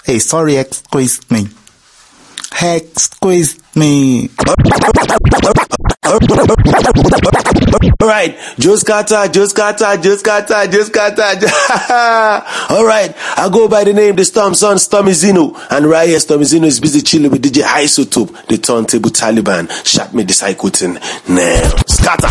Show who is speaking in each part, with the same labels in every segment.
Speaker 1: Hey, sorry, excuse me. Excuse me.
Speaker 2: Alright, just kata. Alright, I go by the name the Storm Son, Stormy Zino. And right here, Stormy Zino is busy chilling with DJ Isotope, the turntable Taliban. Shot me the psycho thing now. Scatter.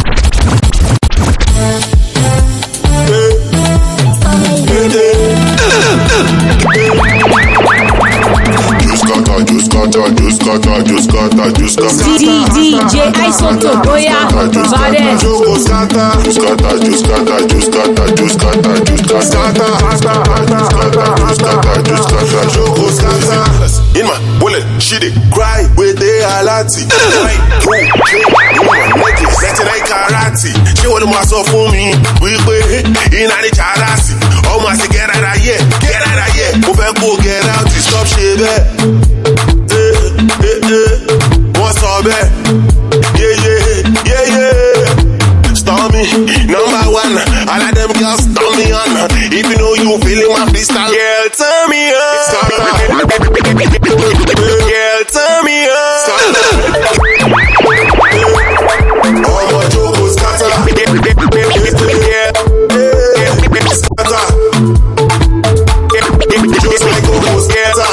Speaker 3: DJ Isotope, oh yeah,
Speaker 2: in my bullet, she did cry with the alati. Setting a karate. She want to so for me. We in any charasi. Almost get out of here. Move and go get out. Stop shit. What's up, yeah. Stormy, number one. All of them girls storm me on. If you know you feeling my freestyle, girl, turn me on. Girl, turn me on. All my jokes scatter. Just like Goku scatter.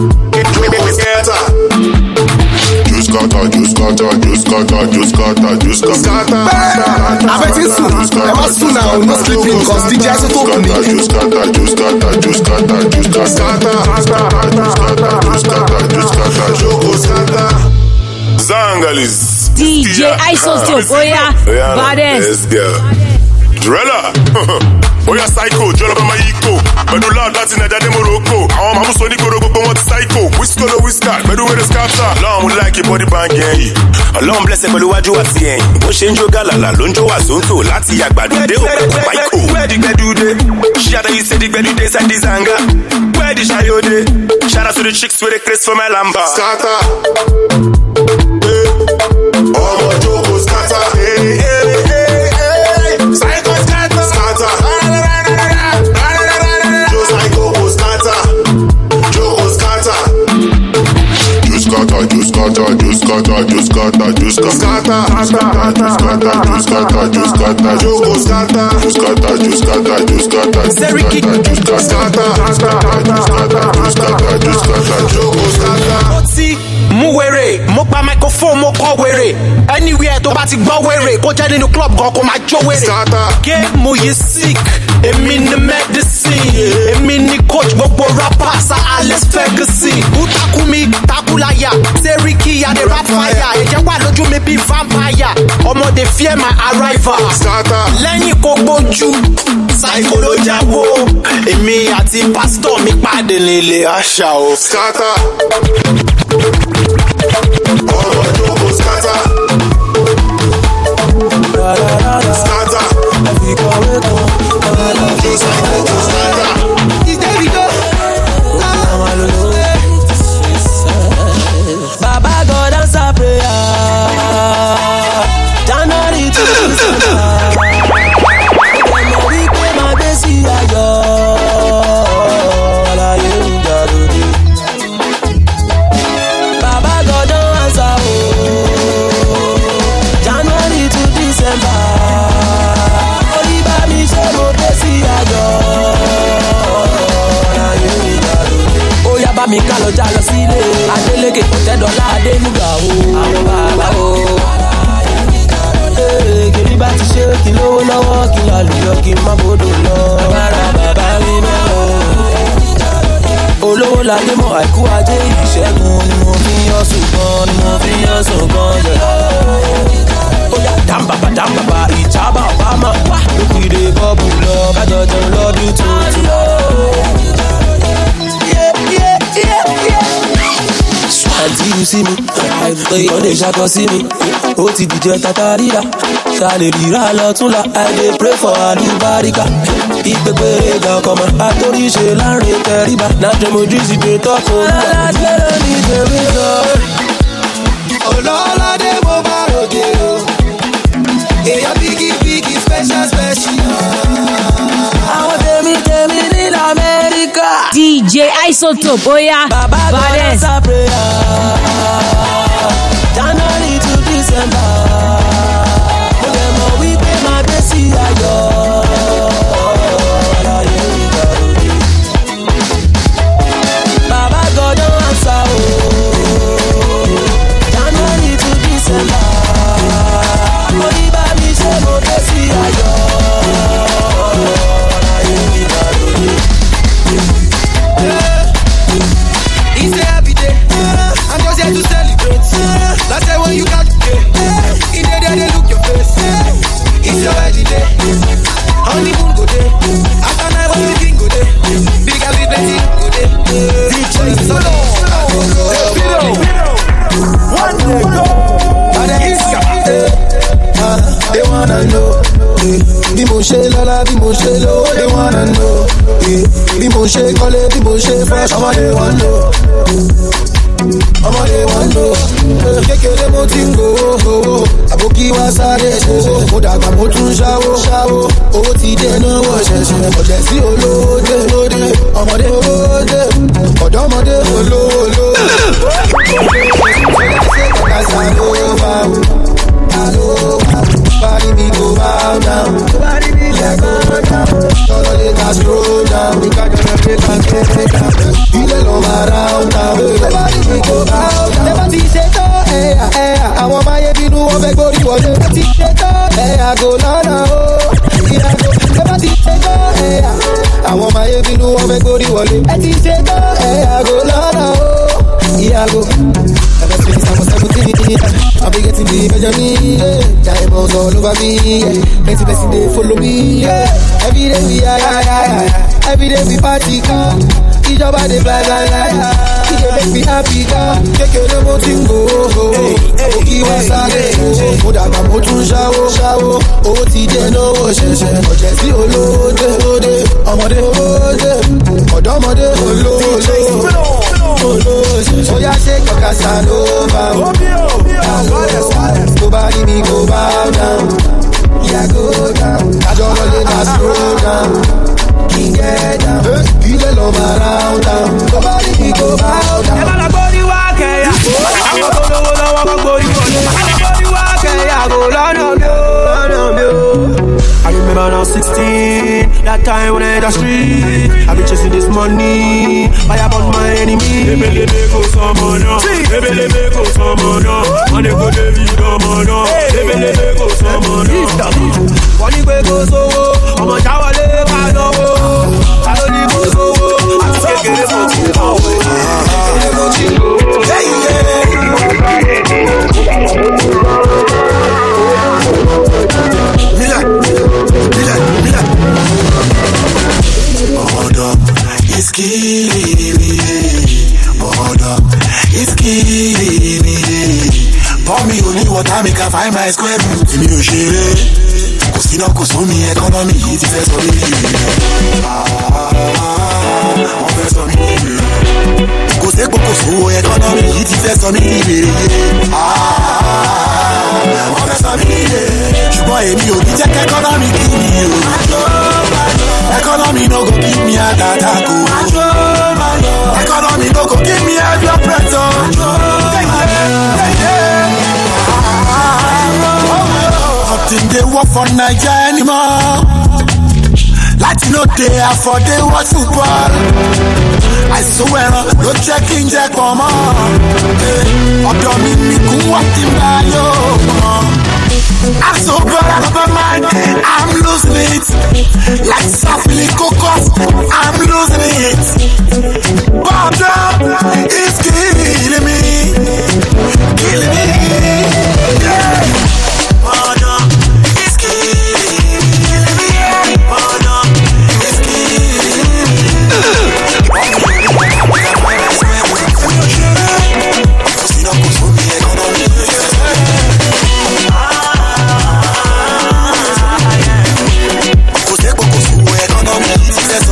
Speaker 4: I bet it's soon. I must soon now, no sleeping because DJ Isotope
Speaker 2: Zangalis.
Speaker 3: DJ Isotope, oh yeah, baddest.
Speaker 2: Let's go. Drella. Oh yeah, psycho, Jollof my eco. Medula that's in a daddy Morocco. I'm a Sony Gorogo, but psycho. Whisker, Medu with a scatter. Long would like your body bang, yeah. A long blessed Meluaju at the end. Oshenjo Galala, Lonjo Azonto, Lati Yagbadu, Deo, Baiko. Where did they do the? Shada, you said the Bedu days and Dizanga. Where did Shayode? Shout out to the chicks with a Chris from Alamba. Scatter. All my jokes scatter. Psycho scatter. Just like Goku scatter. Joko scatter.
Speaker 5: Muwere, mo pa microphone, mo call were. Anywhere to party go were. Go join in the club, go come my joe were. Get mo you sick. Emi ni medicine. Emi ni coach, go rapper, sa Alex Ferguson. Utakumi, takulaya. Seriki ya the rap fire. Eje wa loju me be vampire. Omo they fear my arrival. Lẹ́yìn kó gbójú. Psychology wo. Emi àti pastor mi pàdé nílé àṣà o.
Speaker 2: Scatter. All my jokes scatter. Scatter. Just like Goku scatter.
Speaker 5: Is there we go?
Speaker 6: Baba God answer prayer. January to December. We pay my besi ayo. Baba God answer. January to December. Oriba mi se mo besi ayo. Oya ba mi ká lọ já lọ sílé. Adeleke kò tẹ́ dọ́là Adénúgà o. Àwọn bàbá o. Kìrì bá ti ṣe kí lówó lọ́wọ́ kí lálùyọ kí má bodò lọ. Agbára bàbá mi mọ́ o. Olówó ládé mọ́ àìkú ajé ìṣẹ́gun ni mo fi yán sùn gan jẹ. Oya dáńbàbà ìjábà Obama wá. Lókìdé bọ́ọ̀bù lọ kájọ jẹun lọ́dún tuntun. Àǹtí you see me, ìkọ́lé ṣàkọ sí mi, ó ti dìjọ tata ríra, ṣàlè ríra lọ́túnla, I dey pray for àlùbáríkà, ìpèpèrè ga ọkọ̀ mọ́, àtòríṣe láàrin tẹríba, náà mojú sí dé tọ́kọ̀ olúwa. Aládé ní tèmi lọ, olóládé mo bá ròde o, èèyàn bíkí special. Àwọn tèmi ní Amẹ́ríkà.
Speaker 3: DJ Soto, Boya, Baddest.
Speaker 6: January to December. We pay my best Baba God don't answer. January to December. Money by me, say no best It's every day. I'm just here to celebrate. That's why when you got to pay. In there, they look your face. It's your wedding day. Honeymoon go day. After night, when the king go day. Big as we plenty go day. DJ Solo. One day go. They wanna know. Bí mo ṣe lọ́lá, bí mo ṣe lówó, they wanna know. Bí mo ṣe kọ́lé, bí mo ṣe fresh, ọmọdé wọn lò. Ọmọdé wọn lò. Kékeré mo ti ń gbowó. Àbókí wá sáré ṣẹṣẹ. Mo dàgbà mo tún ṣáwó. Owó ti dé náwó ṣẹṣẹ. Ọ̀jẹ̀ sí olóde. Ọmọdé olóde. Ọ̀dọ́mọdé olóde. Ṣé kàkà sàló bá wò? Body me go bow down. Body me go down. All the niggas roll down. We got your face and take down. You let them around town. Body me go bow down. Never see shit on. I want my baby do one big body one. Never see shit on. I go lana oh. Never see shit on. I want my baby do one big body one. Never see shit on. I go lana oh. Yeah, I go. Ever since I was 17, I'll be getting the Benjamin. Diamonds all over me. Plenty blessing they follow me. Every day we every day we party car. Each other they fly. It make me happy car. Kékeré mo ti ń go. Òkì wá sáré. Mo dàgbà mo tún ṣáwó. Owó ti dé náwó ṣẹṣẹ. Ọ̀jẹ̀ sí olóde. Ọmọdé olóde. Ọ̀dọ́mọdé olóde. Oya shake your Casanova. Nobody me go bow down. Yeah, go down. I don't know let us slow down. King get down. You let love around town. Nobody me go bow down. Never like body walk, yeah. I'm a body walk, yeah. Go down. I remember now 16, that time when I hit the street. I been chasing this money, I about my enemy. They go someone else. They go someone else. And they go David Domano. They go someone else. When you go so, I'm a shower, I know. I don't need go so. I'm scared to
Speaker 7: It's killing me. It's killing me. Pour me only water, make I find my square root. Mi ò ṣeré. Kò sí náà kò sómi economy yìí ti fẹ́ sọ mí nílé. Wọ́n fẹ́ sọ mí nílé. Kò sépo kò sówó economy yìí ti fẹ́ sọ mí nílé. Wọ́n fẹ́ sọ mí nílé. Ṣùgbọ́n èmi ò ní jẹ́ kí economy kí mi o. Economy no go give me a data go. Economy no go give me a blood pressure. Nothing they work for Nigeria anymore. Latino day for they watch football. I swear no checking jack for more. Ọ̀dọ̀ mi ni kú wọ́n ti bá yóò. I'm so proud of my mind, I'm losing it. Like softly cocos, I'm losing it. Bottom is killing me. Yeah. Bottom is killing me. Bottom is killing me.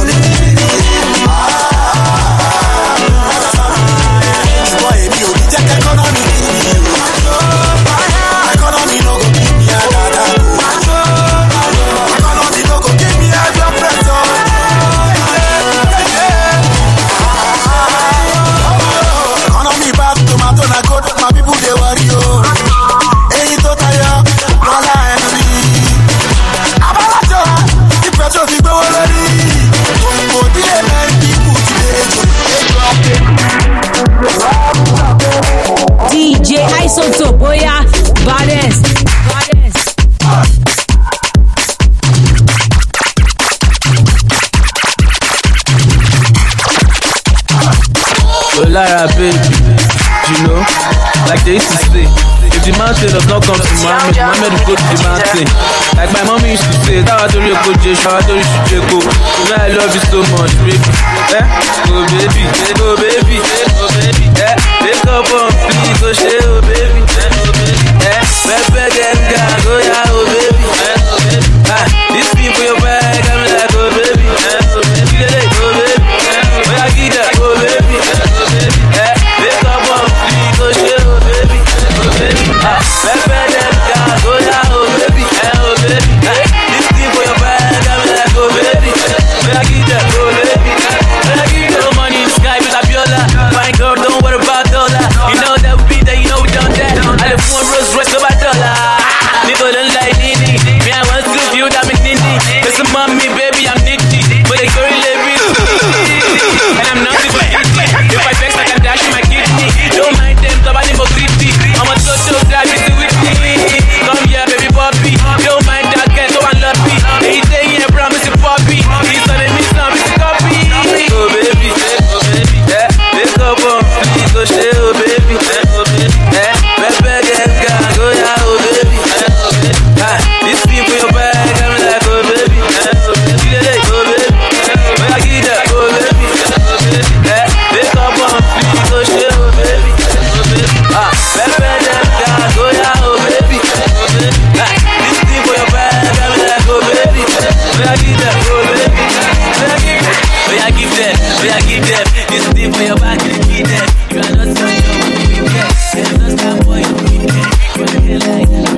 Speaker 8: Lara, baby. You know, like they used to say, if the mountain does not come to Muhammad, Muhammad will go to the mountain. Like my mommy used to say, that was the go Joshua, that was the go. I love you so much, baby. Oh baby, oh baby, oh baby. Wake up on please, oh shit, oh baby. Pepe Genga, go ya, oh baby. This thing for your bag, I'm like, oh baby. Oh baby, oh baby. Oh yeah, get that, oh baby. Wake up on please, oh shit, oh baby. Oh baby, Pepe Genga, go ya, oh baby. Oh baby, this thing for your bag, I'm like, oh baby. Oh yeah, get that, oh baby. Oh yeah, get that. No money in the sky, but I feel like my girl, don't worry about dollar. You know that we be there, you know we done that. I live one Rolls Royce over dollar. People don't like Nini. Me, I want to feel that McNinny. Listen, mommy, baby, I'm nitty. But they go live it. And I'm not super easy. If I vex, I can dash my kidney. Don't mind them, somebody more gritty. I'm a social drive with me. Come here, baby, puppy. Don't mind that girl, so unlucky. Hey, say here, promise you puppy. He's on a miss, now it's a copy. Oh, baby, oh, baby. Wake up on please, oh, shit, oh, baby. Oh, baby. Pepe Genga, go ya, oh, baby. This thing for your bag, I'm like, oh, baby. Oh, baby. Oh, baby. Oh, yeah, get that, oh, baby. Oh, baby. Wake up on please, oh, shit, oh, baby. Oh, baby. Pepe Genga, go ya, oh, baby. Oh, baby. This thing for your bag, I'm like, oh, baby. Oh, yeah, get that, oh, baby. Oh, yeah, get that. Oh, yeah, give that. Oh, yeah, give that. This thing for your bag, get that. You are not so young, yeah. There's no time for you, yeah. You are here like that.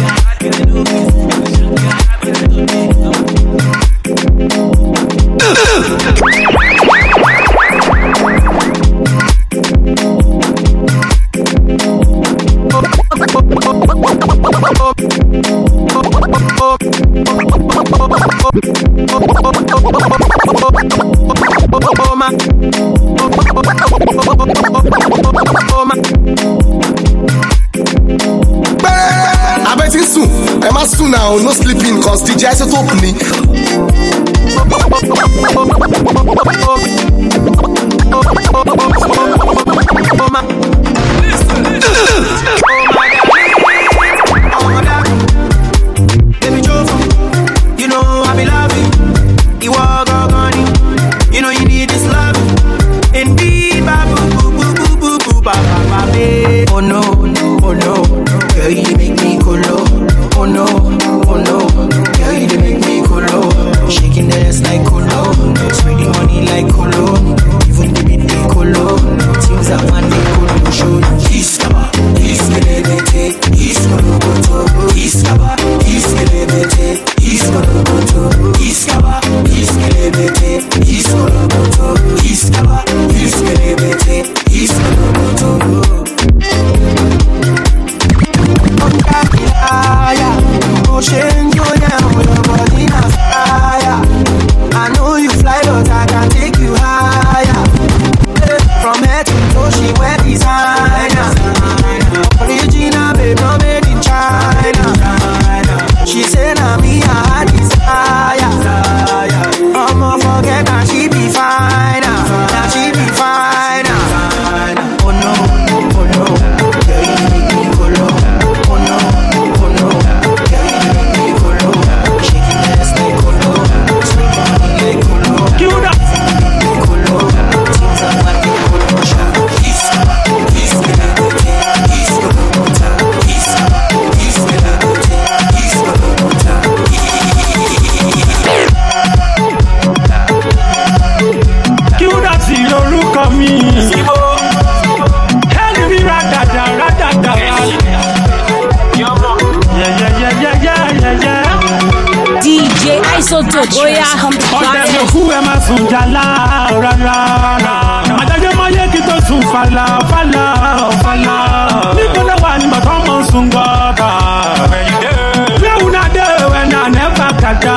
Speaker 4: I bet you soon. Emma soon now, no sleeping, cause DJ is opening.
Speaker 9: You know I be loving. You are gone. You know you need this love. Indeed, babu, boo, boo, boo, boo, boo, ba, ba, ba, babe. Oh no, oh no. Girl, you make me colo. Oh no, oh no. Girl, you make me colo. Shaking the ass like colo. Spreading money like colo. Even the bit they colo. Things that man they colo show. Iskaba, iskelebete, iskoloboto. Iskaba, iskelebete, iskoloboto. Iskaba, iskelebete, iskoloboto. Iskaba, iskelebete, iskoloboto. Change you now, your body na fire. I know you fly, but I can take you higher. From head to toe, she wear designer. Original, babe, not made in China. She said, "Na me, I desire." I'ma forget that she be fine. Now she be fine. Oh no, oh no, girl, you make me go low. Oh no, oh no.
Speaker 3: Oh yeah,
Speaker 10: ọ̀dẹ̀ òkú ẹ̀ máa sùn jàlá rárá. Àjọyọ̀ máa yẹ kí tó sùn fàlà. Nígbóná wà ní bàtà ọmọ sùn gbọ́dọ̀. Léwu náà dé ìwẹ̀ náà nẹ́fà kàdá.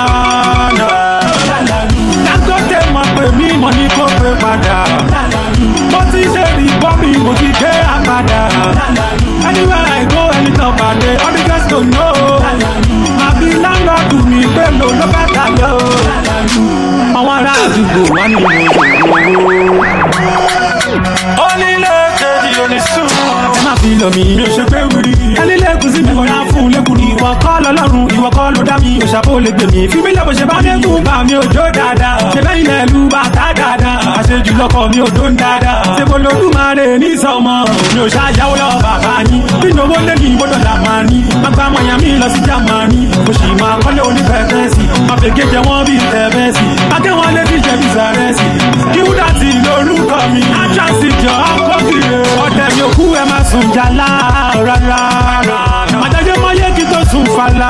Speaker 10: Dangote mọ̀ pé mi mọ̀ ní kó pé padà. Mo ti ṣe rí bọ́mì mo ti gbé àpàdà. Anywhere I go, anytime pàdé, all the girls don't know. Àbí láńlọ́ọ̀dù mi gbé lò ló fẹ́ tayọ. Àwọn ará àdúgbò wà ní ìwòsàn. Onílé kejì onísùn. Ẹ má fi lọ mi, mi ò ṣe pé wúri. Ẹni lẹ́kùn sí mi kò yá fún lẹ́kùn ní. Ìwọ kọ́ lọ́lọ́run, ìwọ kọ́ ló dá mi. Òṣàbò lè gbè mí. Fi mí lẹ́bọ̀ ṣe bá dẹ́kun bá mi ò jó dáadáa. Ṣé bẹ́yìn lẹ̀ lu bàtà dáadáa? Àṣejù lọ́kọ̀ mi ò dó ń dáadáa. Ṣé mo lolúmọ̀ọ́rẹ́ ní sọmọ? Mi ò ṣàyàwó lọ bàbá yín. Bí ìnáwó lé ní ìbò dọ̀là máa ní. Má gbá mọ̀yàn mi lọ sí Jámánì. Mo sì máa kọ́lé onífẹ̀ẹ́fẹ́sì. Má fèké jẹ wọ́n bí tẹ̀fẹ́sì. Akẹ́wọ̀n lé fi jẹ bí sàrẹ́sì. Kíwúdàtì lórúkọ mi. Àjànsì jọ ọkọ̀kìrè. Ọ̀dẹ̀ mi ò kú ẹ má sùn jàlá rárá. Màjájẹ́ mọ́yé kí tó sùn fàlà.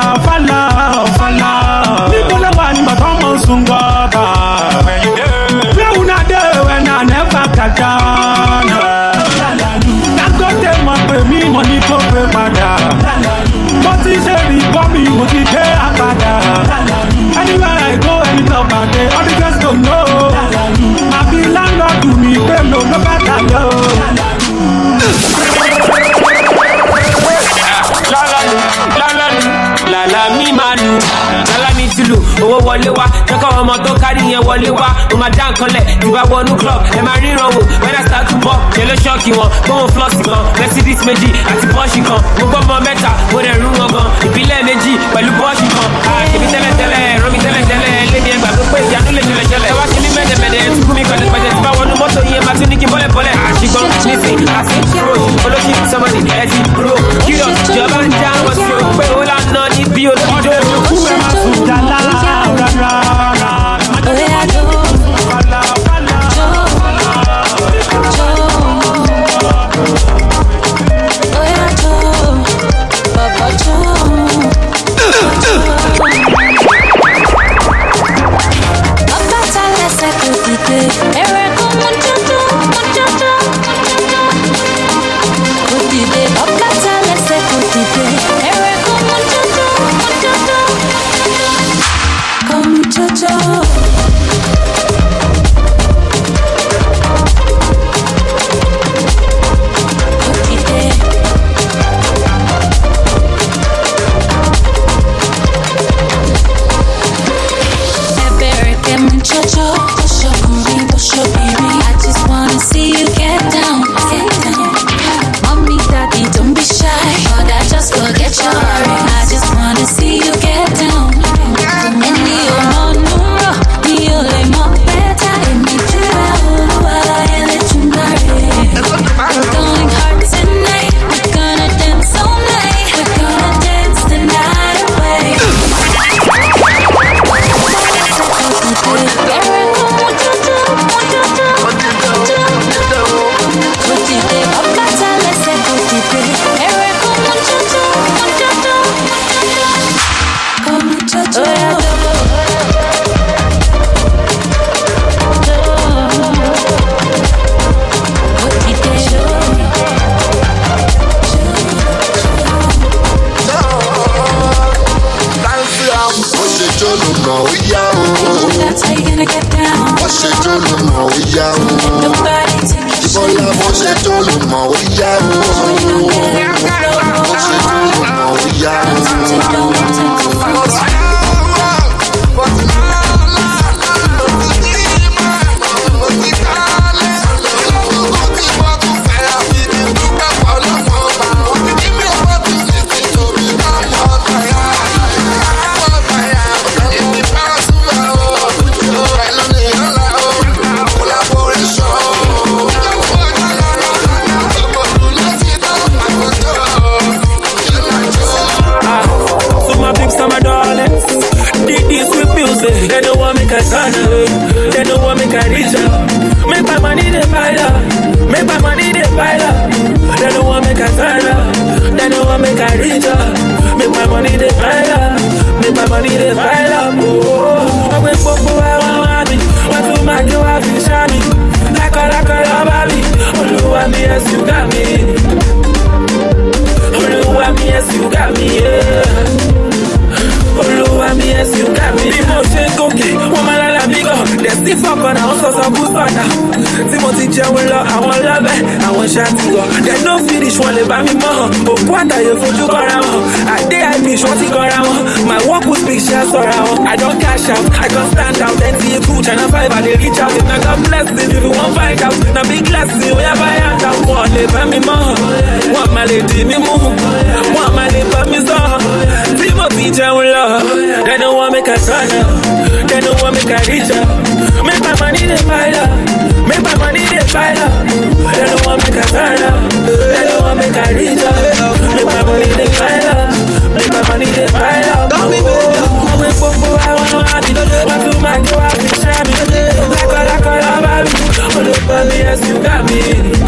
Speaker 10: Níbo lẹ́wà ni bàtà mọ̀ sùn gọ́ta. Léwu náà dé ẹ̀wẹ̀ náà nẹ́fà kàjá. Dangote mọ̀ pé mi mọ̀ ní tó pé padà. Mo ti ṣe rí bọ́ mi, mo ti dé àpàdà. Anywhere I go, anytime I dey, all the girls don't know. Àbí láńlọ́ọ̀dù mi pé lò ló fẹ́ tà lọ.
Speaker 11: Lala mi máa lù, lala mi ti lù, owó wọlé wá, jẹ́kọ̀ ọmọ tó kárí yẹn wọlé wá, mo máa dá nǹkan lẹ̀, ìbá wọnú club, ẹ máa ríran wò, when I start to bọ̀, yẹn ló ṣọ́ọ̀kì wọn, gbóhùn flọ́ọ̀sì kan, Mercedes méjì àti Porsche kan, mo gbọ́ mọ mẹ́ta, mo rẹ̀ rú wọn gan, ìbílẹ̀ méjì pẹ̀lú Porsche kan, àṣebí tẹ́lẹ̀tẹ́lẹ̀, ẹ̀rọ mi tẹ́lẹ̀tẹ́lẹ̀, lédi ẹgbàá tó pé ìyanu lè ṣẹlẹ̀, ẹ wá sí ní mẹ́dẹ̀mẹ́dẹ̀, ẹ̀ tukú mi pẹ̀lẹ́pẹ̀lẹ́, tí bá wọnú mọ́tò yẹn máa tún ní kí bọ́lẹ̀ àṣìgbọ́n, nísìn, àti pro, olóṣì, sọmọdì, ẹ̀sìn, pro, kílọ̀, ìjọba ń já wọn sí o, pé ó lànà ní bí olójó. I don't stand out, then see you 2 China 5 and they reach out. If not God bless this, if you won't find out, now big
Speaker 8: blessing, we have I am that one, they buy me more. One my lady, me move. One my lady, but me so. Timothy, Jawula. They don't want me to turn up. They don't want me to reach up. Make my money, they buy up. Make my money, they buy up. They don't want me to turn up. They don't want me to reach up. Make my money, they buy up. Make my money, they buy up. Don't be bad. I want to have it. I do my go out and share me. Like all about me. All over me, yes, you got me.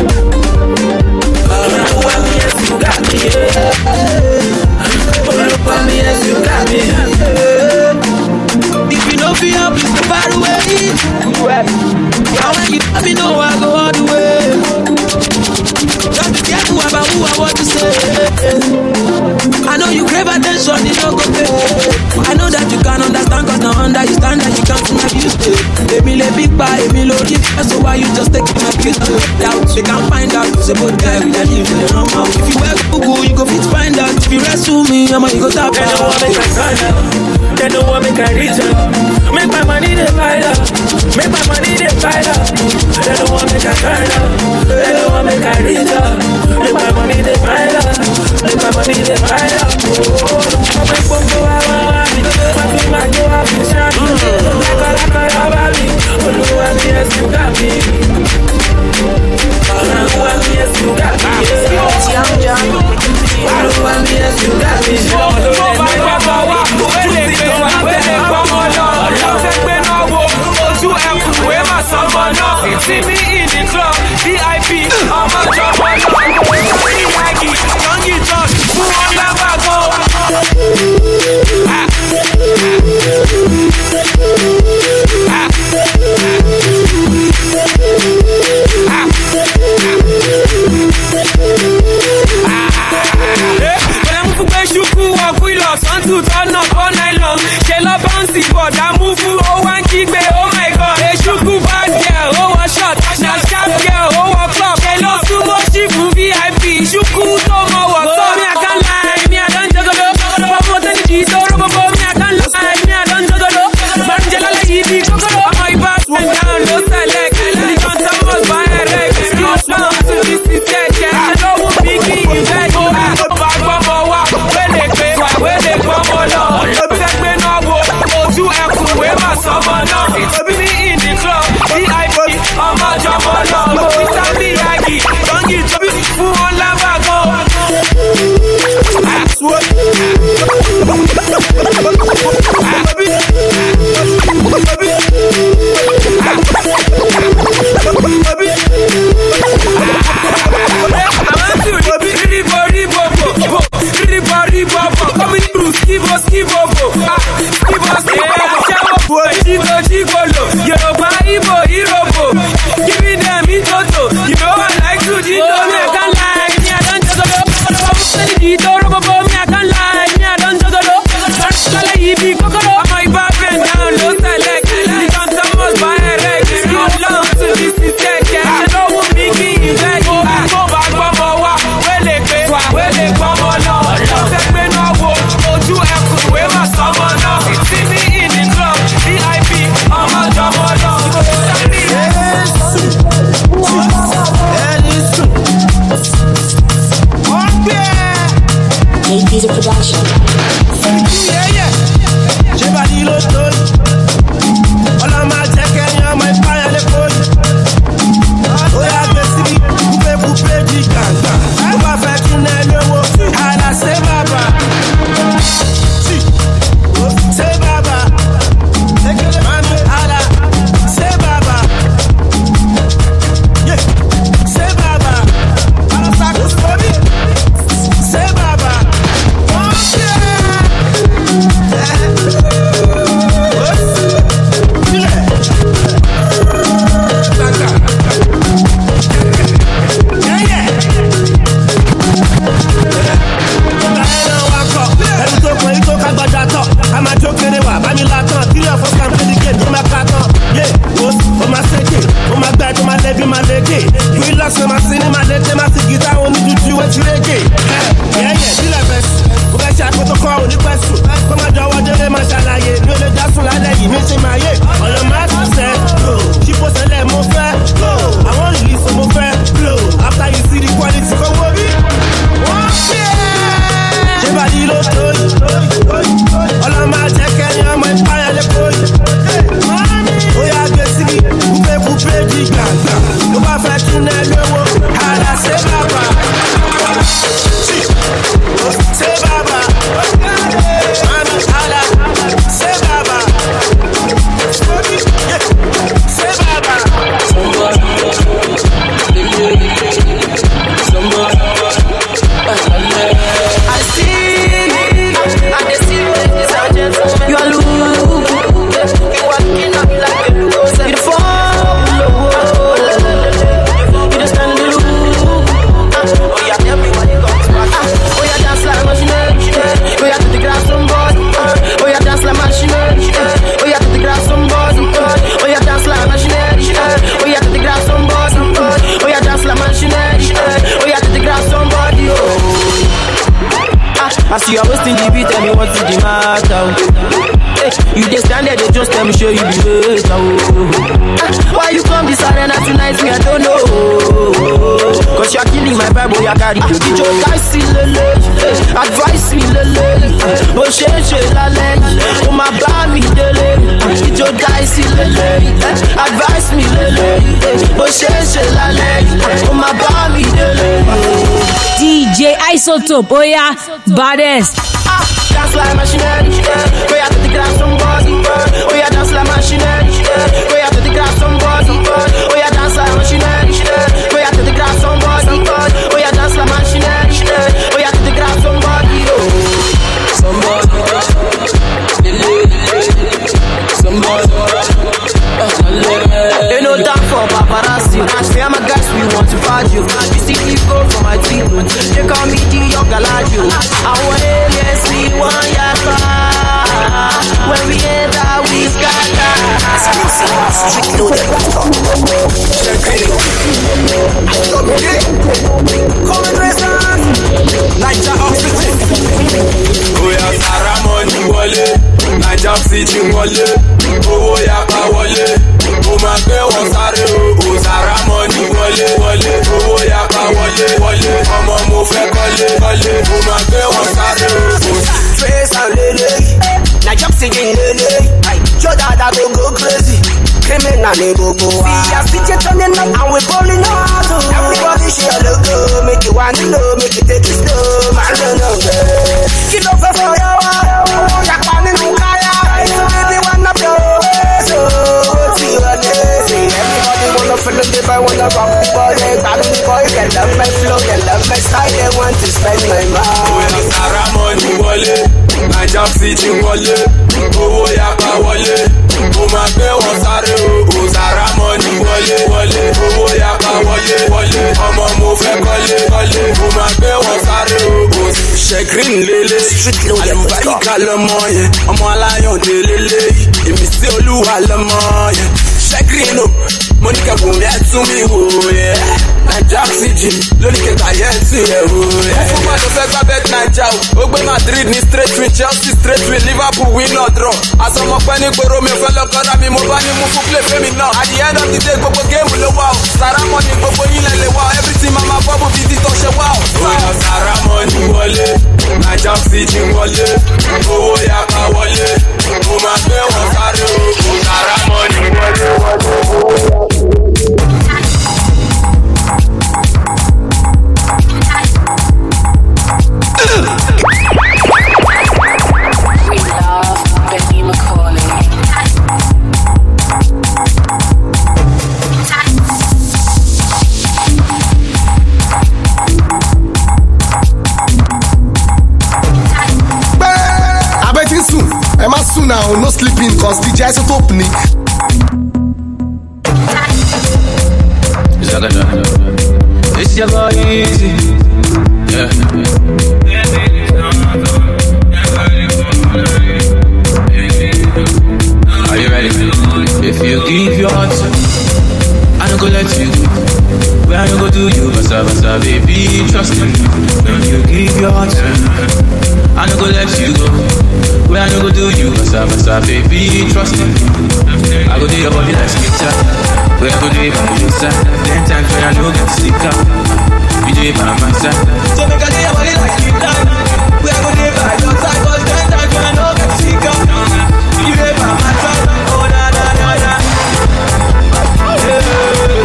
Speaker 8: All over me, yes, you got me. All over me, yes, you got me. If you know feel up, it's far away. Now when you let me know, I go all the way. Don't be careful about who I want to say. I know you crave attention, you don't go pay. I know that you can understand, cause now understand that you can't abuse it. Baby, let big buy, baby, low gift. So why you just take my kids out? They can't find out, it's a good guy with a live in the wrong mouth. If you wear Google, you go fit find out. If you wrestle me, I'ma you go tap out. They don't want me to turn up. They don't want me to reach up. Make my money, they buy up. Make my money, they buy up. They don't want me to turn up. They don't want me to reach up. Make my money, they buy up. Make my money, they buy up. I make Bongo, I want it. I feel my go up in shine. Like all about me. All over me, yes, you got me. All over me, yes, you got me. All over me, yes, you got me. See me in the club, VIP, I'm a job on Nike, don't get done, who on that when I move away, you cool walk with us, on to turn up all night long. Shell up bouncy, but I move you, oh, one kick, oh my god, hey, you cool bad girl, oh, one shot, now sharp girl, oh, one club, hey, love too much, you VIP, you cool, no more, so me, I can't lie, me, I don't juggle up, but more than the so rubber, me, I can't lie, me, I don't juggle up, Marangela, like, you be cocoa, I'm my boss, went down, no select, the contact was by a reg, no sound, to this is dead, yeah, I know who be king, you guys, oh, back, where they pay, where they come on, you have to wear my summer now. Be in the club, VIP, I'm a jumper now. It's a Miyagi, don't get to be full on Lavago. Coming through, skibo. Yoruba, Igbo, Irobo. Give me them in toto. You know I like to do me, I can't lie. Me, I don't juggle up. Me, I can't lie. Me, I don't juggle up. Kala yibi kokoro. I'm my back and down, low select. The contact must buy a reg. You long to this is dead. I know who be king, you guys. Go back, where they pay, where they come on now. Take me no go. You have to wear my summer now. See me in the club, VIP. I'm a jumper now.
Speaker 12: AP's a production.
Speaker 7: Yeah. Jebadi lo story. All of my jacket, you're my fire, the boy. Oh, yeah, baby, coupe, di ganga. On va faire une numéro. Hala, c'est baba. C'est baba. Hala, c'est baba. Yeah, c'est baba. Alors ça coûte pas vite. C'est baba. mi ṣe máa yé ọ̀nà máa tún sẹ́ ṣí kò sẹ́lẹ̀ mo fẹ́ àwọn rìlíìsì mo fẹ́
Speaker 9: Ló bá fẹ́ tún ẹ lówó, àlà ṣe bàbá. Ṣé bàbá? Àlà ṣé bàbá? Ṣé bàbá? I see, I can see ladies and gentlemen. You are looking, you walking up like a loser. You fall low, you just stand low. Oh yeah, everybody comes back. Oh yeah, dance like machinery. Oh yeah, to the grass somebody. Oh yeah, dance like machinery. Oh yeah, to the grass somebody. Oh yeah, dance like machinery. Oh yeah, to the grass somebody. Oh yeah, dance like machinery. Oh yeah, to the grass somebody. I see you wasting the beat, tell me what's the matter. Hey, you just stand there, they just tell me show you the way. Why you come this arena tonight, me I don't know. Cause you're killing my vibe, oh you carry the DJ guys see lele, advice me lele. Oh she lale, oh my bami lele. DJ guys see lele, advice me lele. Oh she lale, oh my bami lele.
Speaker 3: DJ Isotope, oh yeah, baddest.
Speaker 9: Dance like machinery, go yeah to the grass somebody. Oh yeah, dance like machinery, go yeah to the grass somebody. Oh yeah, dance like machinery, go yeah to the grass somebody. Oh yeah, dance like machinery, oh yeah to the grass somebody. Ain't no time for paparazzi. Me and my guys, we want to fight you. You see people from my team, they call me the young Galadio. I want yes, we want ya far. When we enter, we scatter. Come and dress us. Niger Oxygen. Oh yeah, Sarah money wallet. Niger Oxygen wallet. Oh yeah, power wallet. Ó máa gbé wọn sáré o, Sarah money wọlé, owó yapa wọlé, ọmọ mo fẹ́ kọ́lé, ó máa gbé wọn sáré o. Trace and lele, na Oxygen lele, your dada go crazy, criminal ni gbogbo wa. See as DJ turning up and we balling hard o. Everybody share the go, make you wanna know, make you take it slow, man don't know bẹ́ẹ̀. Kí ló fẹ́ fọ́ yọ wá, owó yapa nínú káyà, ètò bíbí wọn náà bẹ̀ o. Everybody wanna feel the vibe, wanna rock the boy, grab the boy, they love my flow, they love my style, they want to spend my money. Oh yeah, Sarah money wọlé, Naija Oxygen wọlé, owó yapa wọlé, ó máa gbé wọn sáré o, Sarah money wọlé, owó yapa wọlé, ọmọ mo fẹ́ kọ́lé, ó máa gbé wọn sáré o. Ṣẹ̀grin lélẹ̀, àlùbáríkà lọmọ yẹn, ọmọ aláyọ̀dé lélẹ̀, èmi sí olúwa lọmọ yẹn. Ṣẹ́grin o, mo ní kẹ́kọ̀ọ́ mi ẹ̀ tún mi wò yẹ. Naija Oxygen lórí kẹta yẹn tún yẹ wò yẹ. Ó fún gbọ́dọ̀ fẹ́ gbá bet Naija o, ó gbé Madrid ní straight win, Chelsea straight win, Liverpool win or draw. Àsọmọpẹ́ ní gbòòrò mi fẹ́ lọ́kọ́dá mi, mo bá ní mú fún play fẹ́mi náà. At the end of the day gbogbo géèmù ló wà o. Sarah money gbogbo yín lẹ lè wà o, everything mama bubble bíi títọ́ ṣe wà o. Bóyá Sarah money wọlé, Naija Oxygen wọlé, owó yapa wọlé, ó máa gbé wọn sáré o. Sarah money wọlé.
Speaker 4: Now, no sleeping, cause DJ Isotope ni.
Speaker 8: It's your boy easy. Yeah. Are you ready? If you give your heart, I don't go let you go. Where I don't go do you, basa, baby, trust me. When you give your heart, I don't go let you go. Where I don't go do you, basa, baby, trust me. I go do your body like skitter. Where I go do it by your side. 10 times when I don't get sleep out. You do it by my side. So make I do your body like skitter. Where I go do it by your side. Cause 10 times when I don't get sleep out. You do it by my side. Oh, da. Yeah.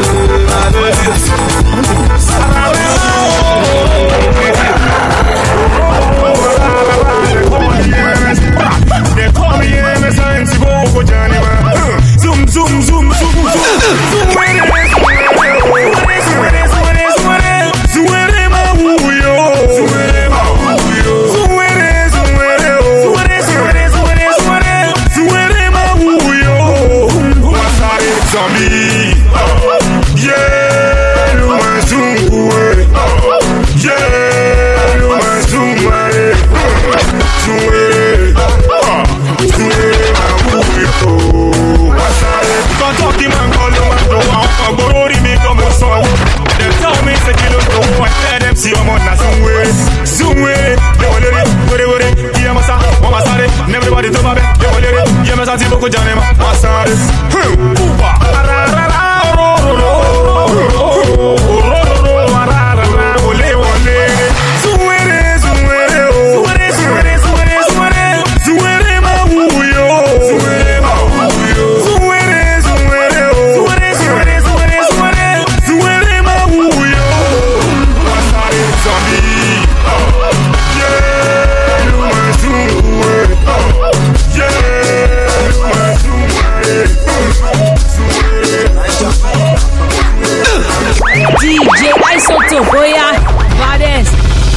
Speaker 3: Soap, oh yeah, baddest.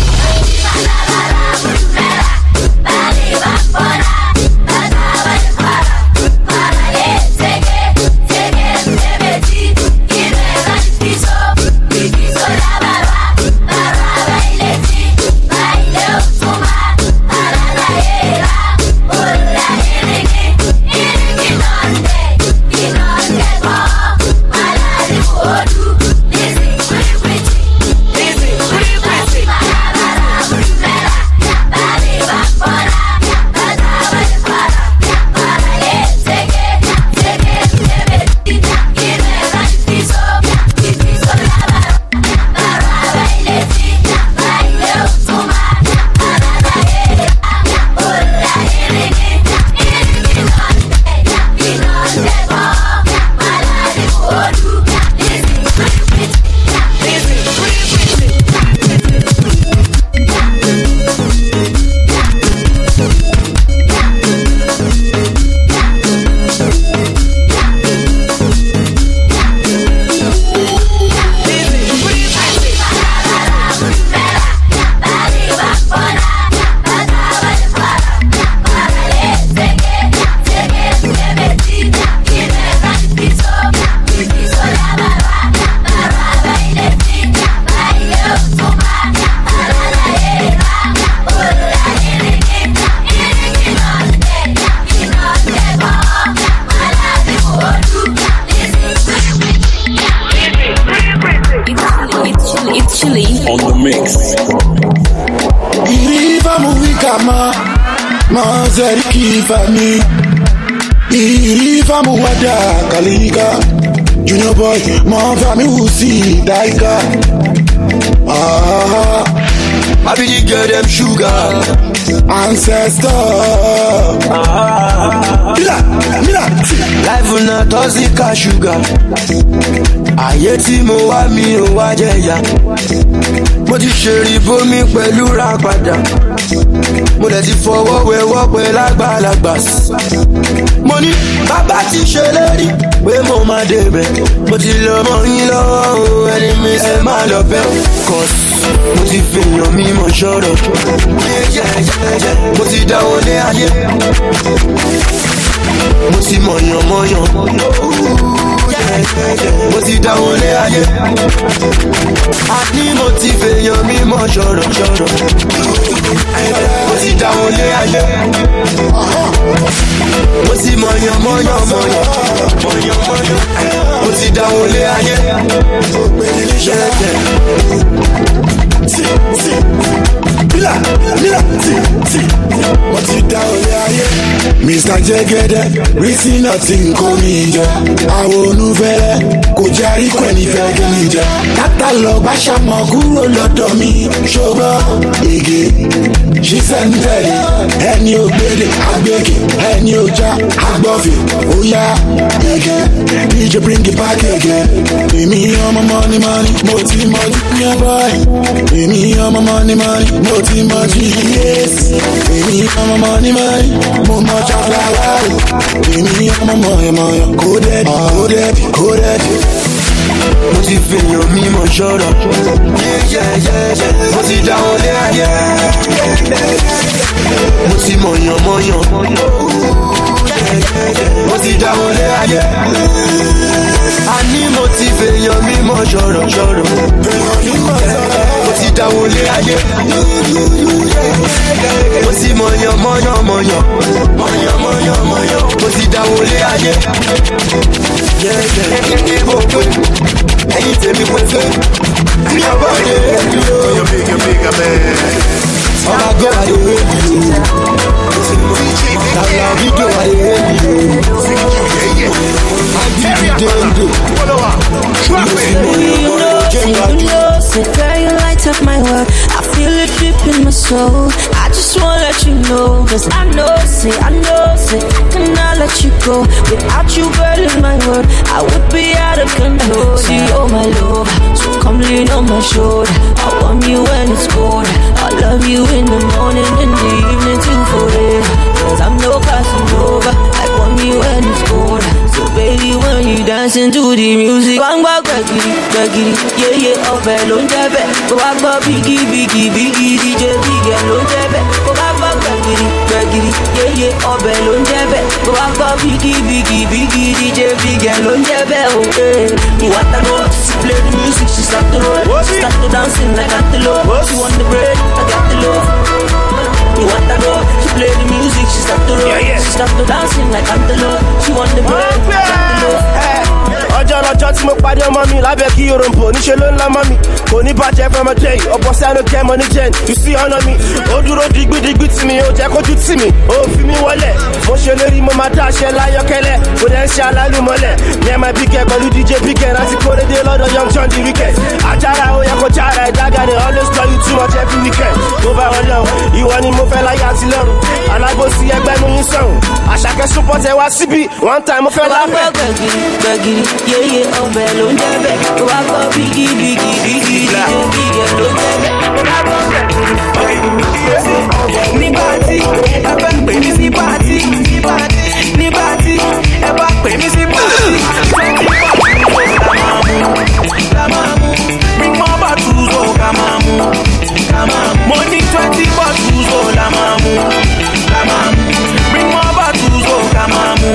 Speaker 12: On the mix.
Speaker 7: Iriva muwikama mazeriki fami. Iriva muwada kalika. Junior boy, my family will see Daika. I be the girl them sugar ancestor. Mila, life will not toxic sugar. Ayé tí mo wá mi ò wá jẹ̀yà. Mo ti ṣèrì bomi pẹ̀lú ra padà. Mo dẹ̀ ti fọwọ́ wẹwọ́ pẹ̀lú àgbàlagbà. Mo ní bàbá ti ṣèlérí pé mo máa débẹ̀. Mo ti lọ mọ́ yín lọ́wọ́ o, ẹni mi ẹ máa lọ bẹ́ o. Cause mo ti fèèyàn mímọ̀ ṣọ́rọ̀. Mo ti dáwọ́ lé ayé. Mo ti mọ̀yàn mọ́yàn. Mo ti dáwọ́ lé ayé. Àní mo ti fèèyàn mímọ̀ ṣọ́rọ̀. Mo ti dáwọ́ lé ayé. Mo ti mọ̀yàn mọ́yàn. Mo ti dáwọ́ lé ayé. Mo ti dáwọ́ lé ayé. Mr. Jegede, reason nothing kò ní jẹ. Àwọn onúfẹ́rẹ́ kò jẹ́ àríkò ẹni fẹ́ kí ni jẹ. Tátà lọ bá ṣàmọ̀ kúrò lọ́dọ̀ mi. Ṣùgbọ́n ege ṣiṣẹ́ ń tẹ̀lé. Ẹni ògbédè àgbègè, ẹni òjá àgbọ̀fẹ̀. Ó yá ege, DJ bring it back again. Èmi ọmọ money, mo ti mọ junior boy. Èmi ọmọ money, mo ti mọ GS. Èmi ọmọ money, mo mọ Jaflawa. Èmi ọmọ mọ̀yàn, kó dẹ́ẹ̀dì. Mo ti fèèyàn mímọ̀ ṣọ́rọ̀. Mo ti dáwọ́ lé ayé. Mo ti mọ̀yàn. Mo ti dáwọ́ lé ayé. Àní mo ti fèèyàn mímọ̀ ṣọ́rọ̀. Mo ti dáwọ́ lé ayé. Mo ti mọ̀yàn. Mo ti dáwọ́ lé ayé. Ẹyin tèmi pẹ́fẹ́. Ní ọba rẹ̀ ọba gbọ́ ayé rẹ̀ tàbí fídíò ayé rẹ̀
Speaker 13: you light up my world. I feel it deep in my soul. I just wanna let you know, cause I know, cannot let you go. Without you, girl, in my world, I would be out of control. See, oh my love, so come lean on my shoulder. I want you when it's cold. I love you in the morning, in the evening too forever. Cause I'm no Casanova. I want you when it's cold. So baby, like it when you dancing to the music. Bang bang bagiri, bagiri, yeah yeah, oh bello jebe. Go back biggie, biggie, biggie, DJ big lo jebe. Go back bagiri, bagiri, yeah yeah, oh bello jebe. Go back biggie, biggie, biggie, DJ big lo jebe. Okay, you want to go? She play the music, she start to roll, she start to dancing like antelope. She want the bread, I got the love. You want to go? She play the music, she start to roll, she start to dancing like antelope. She want the bread, I got the love.
Speaker 14: Ọjọ́ lọ́jọ́ tí mo pàdé ọmọ mi lábẹ́ kí òròǹbó níṣẹ́ ló ń lọ mọ́ mi kò ní bàjẹ́ from a day ọ̀pọ̀ sẹ́nu kẹ́ mọ́ ní jẹ́n you see ọ̀nà mi ó dúró digbidigbi tì mí ó jẹ́ kójú tì mí ó fi mí wọlé mo ṣe lérí mo máa dá aṣẹ láyọ̀kẹ́lẹ́ kò dẹ́ ń ṣe alálùmọ́lẹ̀ ní ẹ̀ máa bí kẹ́ pẹ̀lú DJ Pickett láti kórèdé lọ́dọ̀ Young John the Weekend àjàrà ó yẹ kó jára ìdága ni always tell you too much every weekend tó bá wọn lọ ìwọ ni mo fẹ́ láyé àti lọ́rùn alágbòsí ẹgbẹ́ nu yín sọ̀rùn àṣàkẹ́ súnpọ̀ tẹ wá síbí one time mo fẹ́ lápẹ́.
Speaker 13: Yeah, yeah, oh, bello, jebe. Go back up, biggie, biggie, biggie, biggie, lo jebe.
Speaker 9: Ní party, ẹ fẹ́ pè mí sí party. Ní party, ẹ bá pè mí sí party. 20 bottles, la mamu. Bring more bottles, oh, la mamu. Money 20 bottles, oh, la mamu. Bring more bottles, oh, la mamu.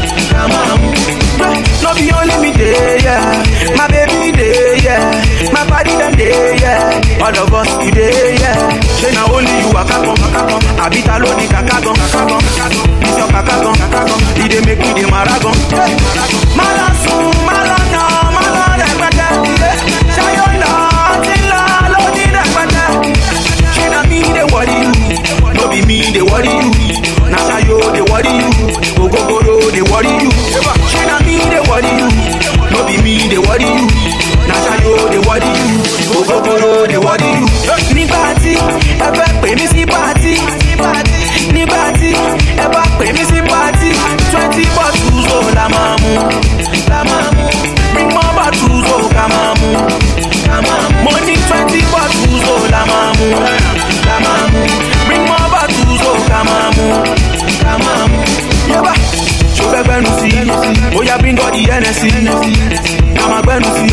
Speaker 9: No be only me there, yeah. My baby there, yeah. My body them there, yeah. All of us we there, yeah. Say now only you are kakon. Abita lo di kakagon. This your kakagon. He dey make me the maragon. Malasun, malana, malana repete. Sayona, tila, lo di repete. Say na me they worry you, no be me they worry you. Na sayo they worry you, Ogogoro they worry you. Say na me they worry you, no be me they worry you. Na sayo they worry you, Ogogoro they worry you. Ní party, ẹ fẹ́ pè mí sí party. Ní party, ẹ bá pè mí sí party. 20 bottles oh la mamu. Bring more bottles oh la mamu. Money 20 bottles oh la mamu. Bring more bottles oh la mamu. Yeba, ṣo fẹ́ gbẹ́nu sí, bóyá bring all the energy. Ká máa gbẹ́nu sí.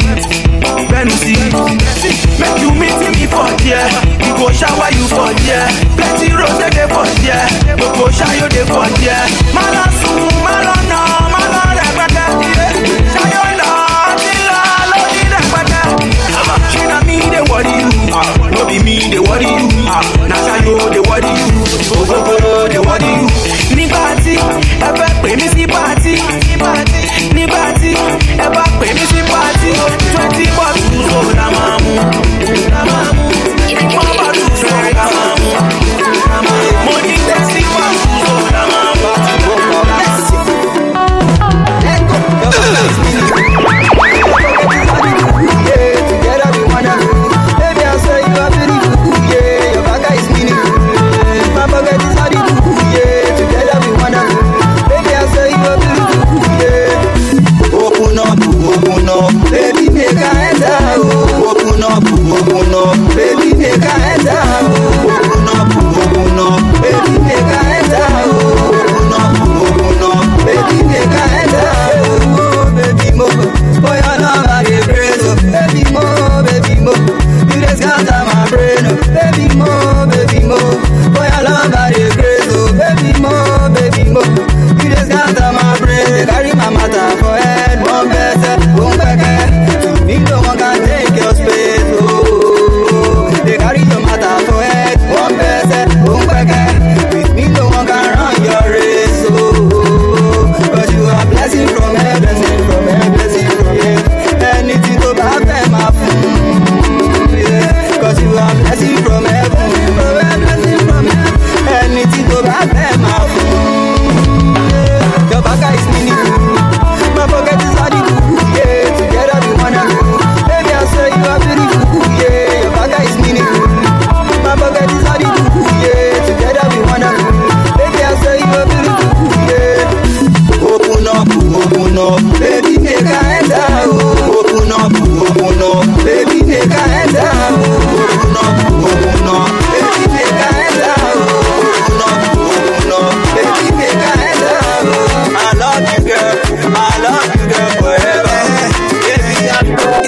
Speaker 9: Make you meet me for there, we go shower you for there. Plenty rose dey for there, we go shower you dey for there. Malasun, malana, malana repete. Sayona, tila, lo di repete. She na me dey worry you, no be me dey worry you. Na sayo dey worry you, Ogogoro dey worry you. Ní party, ẹ fẹ́ pè mí sí party. Ní party, ẹ bá pè mí sí party. 20 bottles oh la mamu. More bottles oh la mamu. Money 20 bottles oh la mamu.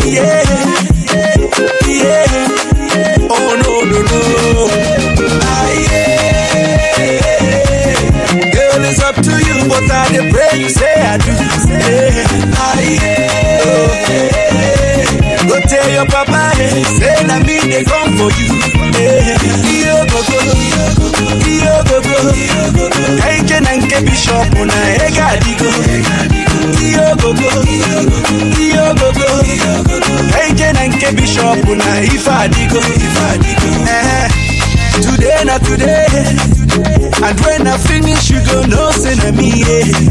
Speaker 15: Oh no. Girl, it's up to you, but I dey pray you say I do. Go tell your papa, say na me dey come for you. Eke na nke bishop na ega digo. Eke na nke bishop na ifa digo. Today na today, and when I finish you go know say na me.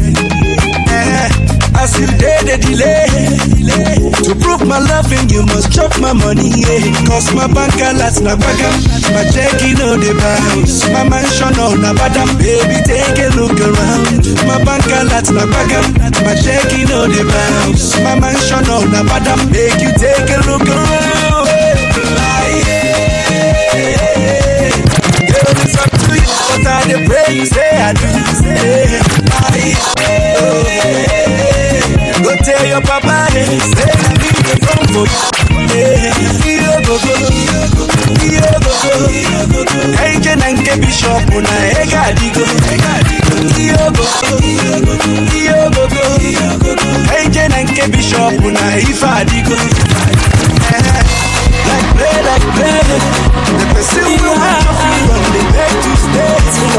Speaker 15: As you did the delay, to prove my loving you must chop my money, Cause my bank alerts na bagam, my checking on the bounce, my mansion on a badam, baby take a look around. My bank alerts na bagam, my checking on the bounce, my mansion on a badam, make you take a look around. Girl, it's up to you, but I dey pray you say I do. Go tell your papa, say I need to come for you. Eke na nke bishop na ega digo. Eke na nke bishop na ifa digo. Like play, the person will watch from the back to stay.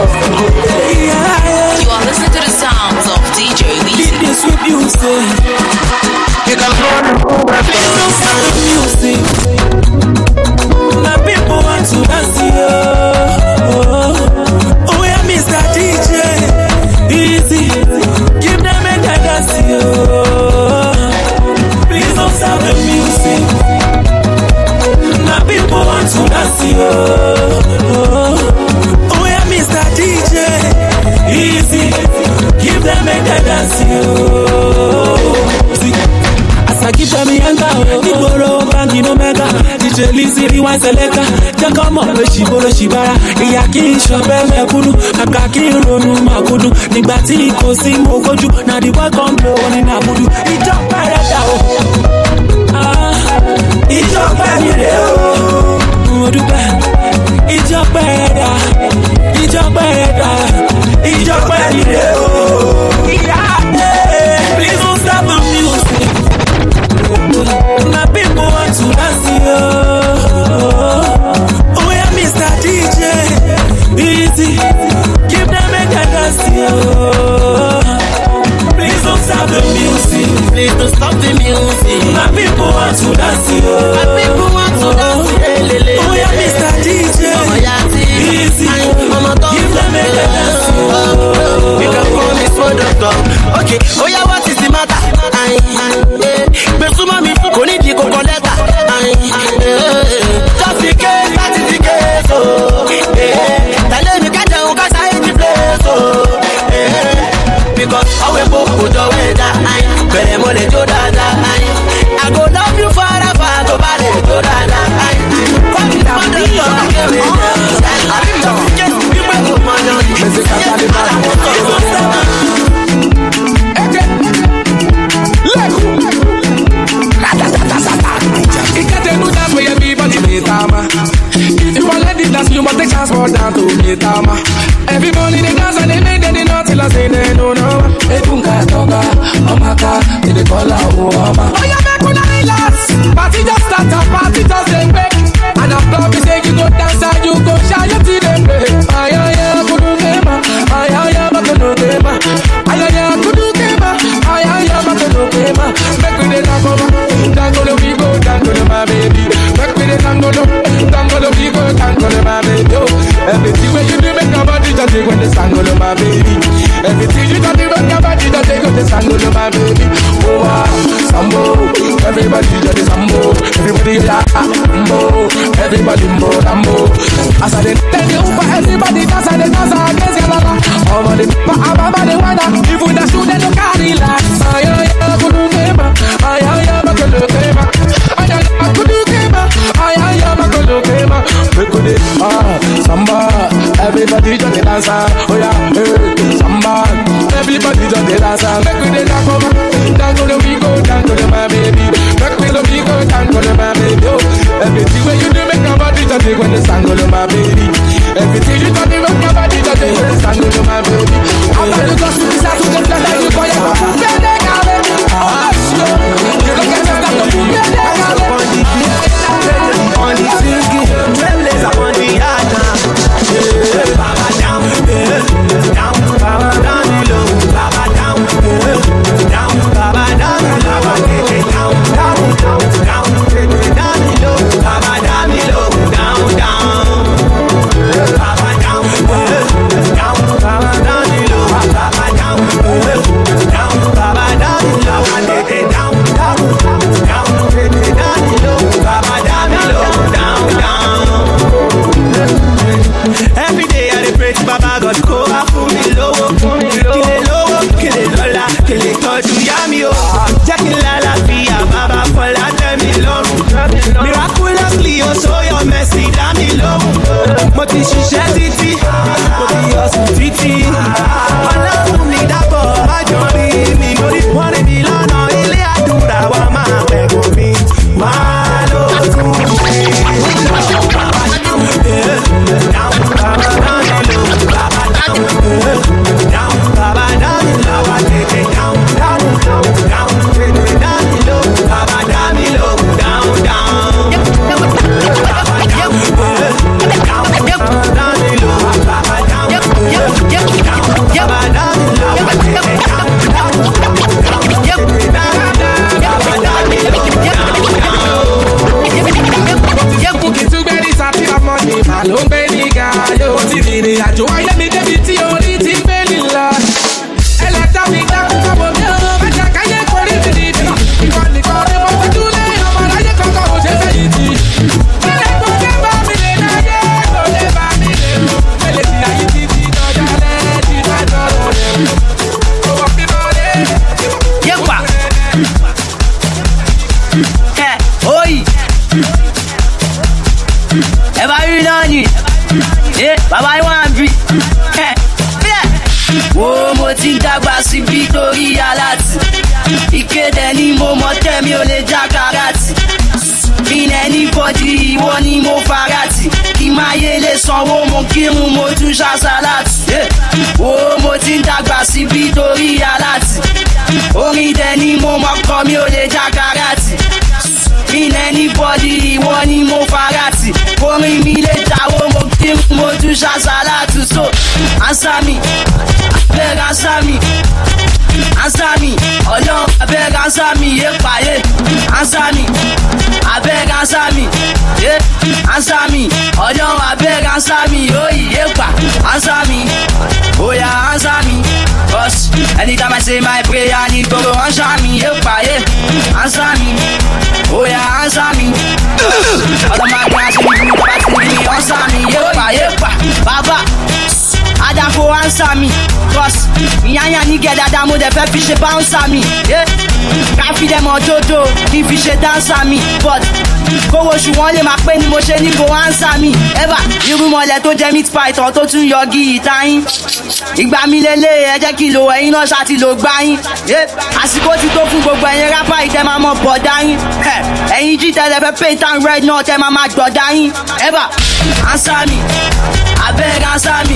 Speaker 12: You are listening to the sounds of DJ Weezy.
Speaker 6: This with music. You can run music. Now people want to dance oh yeah, Mr. DJ. Easy. Give them a dance Please don't stop the music. Now people want to dance oh yeah, Mr. DJ. Easy. Give them a dance As I keep them young the borough banking omega. DJ Lizzy rewind selector. Just come on, Shibara. Iya ki shobe mekudu. Aka ki ronu makudu. Nígbà tí kò sí mogoju. Na the boy come blow on in abudu. Ijo parada o. Ijo parire o. Modupe. Ijo parada. Ijo parada. Ijo parire o. Please don't stop the music. Now people want to dance oh yeah, Mr. DJ. Easy. Give them a dance Please don't stop the music. Please don't stop the music. Now people want to dance Now people want to dance oh yeah, Mr. DJ. Easy. Give them a dance
Speaker 14: You can call me for the top. Okay, oh yeah, what is the matter? Besuma mi kò ní di kòkò lẹ́tà. Just in case, that is the case, oh. Tẹ̀lé mi ká jẹun ká ṣáyé ti place, oh. Because ọ̀wé po kò jọ wẹ̀dá. Bẹ̀rẹ̀ mo lè jó dáadáa. I go love you forever tó bá lè jó dáadáa. Kọ́ni táwọn ọ̀dọ́ yóò kéré jẹ́. Àbí just in case wípé kò mọ̀ náà. Bẹ̀sẹ̀ kàtà lè bá àwọn ọ̀dọ́.
Speaker 16: If you want let it dance, you must take chance for down to me, Tama. Every morning they dance and they make them not till I say they don't know. They punka toga, omaka, they call out Oma. Oh yeah, make una relax. Party just start up, party just they break. And after we say you go dance and you go shy, you see them break. Ay ay ay, kudu kema, ay ay ay, kudu kema, ay ay ay, kudu kema, ay ay ay, kudu kema. Make we dey dango, we go dango, my baby. Make we dey dango, we go dango, my baby. Everything when you do, make your body just take when the dango, my baby. Everything you do, make your body just take when the dango, my baby. Oh ah, sambo, everybody just the sambo, everybody la sambo, everybody mo sambo. As I tell you, for everybody dance and they dance against your lover. Over the above the weather, even the shoe they look at relax. Ay ay ay, kudu kema, ay ay ay, kudu kema, ay ay ay, kudu kema, ay ay ay, kudu kema. Kudu samba, everybody just the dance. Oh yeah, samba, everybody just the dance. Make we dey dango, dango we go, dango my baby. Make we go, dango
Speaker 17: Oi. Everybody done it. Yeah, baba you want be. Wo mo ti dàgbà sí Victory Alati. Ìkéde ni mo mọ̀ tẹ́mi ò lè já karati. In anybody ìwọ ni mo farati. Kí máa yé lè sanwó mo kírun mo tún ṣàṣàlátì. Wo mo ti dàgbà sí Victory Alati. Orin dẹ ni mo mọ̀ kọ́ mi ò lè já karati. In anybody ìwọ ni mo farati. Orin mi lè jáwó mo kírun mo tún ṣàṣàlátì. So answer me, abeg answer me. Answer me, Ọlọ́run abeg answer me, paye. Answer me, abeg answer me, answer me. Ọlọ́run abeg answer me, pa. Answer me, oh yeah, answer me. Cause anytime I say my prayer, I need to go answer me, paye. Answer me, oh yeah, answer me. All of my guys in the group, answer me, pa. Baba, Adafo answer me. Cause me and ya nigga that mo dey fi ṣe bounce me. Yeah. Can't feed them on Jojo, if you ṣe dance me. But kówó ṣù wọ́n lè máa pé ni mo ṣe ní kó answer me. Ever irú mọ̀lẹ́ tó jẹ́ meat pie tán tó tún yọ gíìtá yín. Ìgbà mi lélẹ̀ ẹ jẹ́ kí lo ẹyin náà ṣáà ti lò gbá yín. Àsìkò ti tó fún gbogbo ẹ̀yin rápá ìtẹ́ máa mọ bọ̀dá yín. Ẹ̀yin jí tẹ́lẹ̀ fẹ́ paint and red náà tẹ́ máa gbọ̀dá yín. Ever answer me, abeg answer me.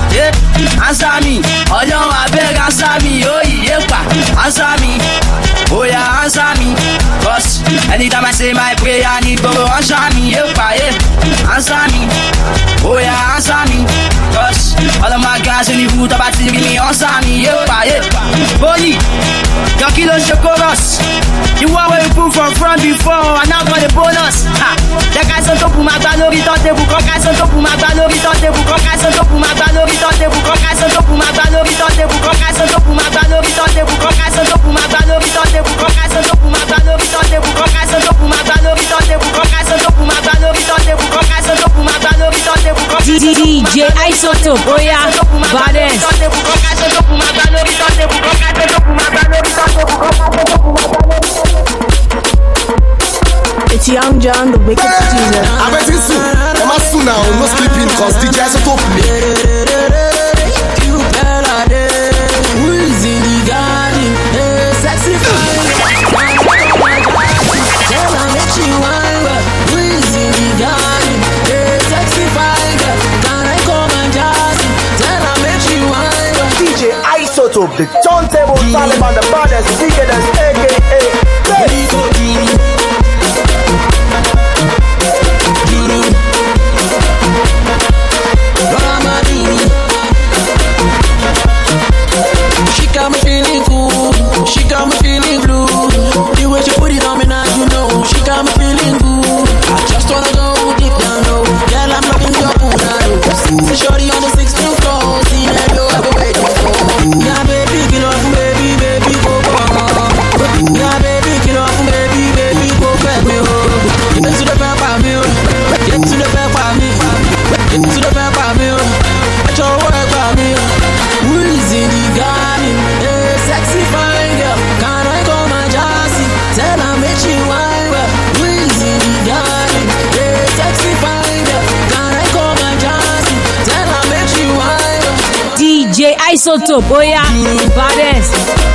Speaker 17: Answer me, Ọlọ́run abeg answer me, pa. Answer me, oh yeah, answer me. Cause anytime I say my prayer, I need to go answer me, pa. Answer me, oh yeah, answer me. Cause all of my guys in the hood about to give me answer me, pa. Boli, your kilo chorus. You want where you put from front before, and now got the bonus. The guys on top of my gallery, don't they book? Guys on top of my gallery, don't they book? Guys on top of my gallery, don't they book? Guys on top of my gallery, don't they book? Guys on top of my gallery, don't they book? Guys on top of my gallery, don't they book? Guys on top of my gallery, don't they book? Guys on top of my gallery, don't they book? Guys on top of my gallery, don't they book? Guys on top of my gallery, don't they book?
Speaker 3: DJ Isotope, oh yeah, baddest.
Speaker 18: It's Young John, the wicked producer.
Speaker 4: I bet it's soon. I'm not soon now, no sleeping, cause DJ Isotope me.
Speaker 6: You better who is in the garden? Sexy fine. Tell her make she wine. Who is in the garden? Sexy fine. Can I come and jazz? Tell her make she wine.
Speaker 14: DJ Isotope, the turntable Taliban, the baddest, wickedest, aka.
Speaker 6: She got me feeling cool, she got me feeling blue. The way she put it on me now, you know, she got me feeling good. I just wanna go deep down low, girl, I'm loving your punado. Shorty on the 16th floor, see that low, I've been waiting for. Yeah, baby, get off, baby, baby, go on. Yeah, baby, get off, baby, baby, go back me home. Get to the back by me, get to the back by me, get to the back by me. Let your work by me. Who is in the garden? Hey, sexy fine girl, can I come and just see? Tell her make she wine. Who is in the garden? Hey, sexy fine girl, can I come and just see? Tell her make she wine.
Speaker 3: DJ Isotope, oh yeah, baddest.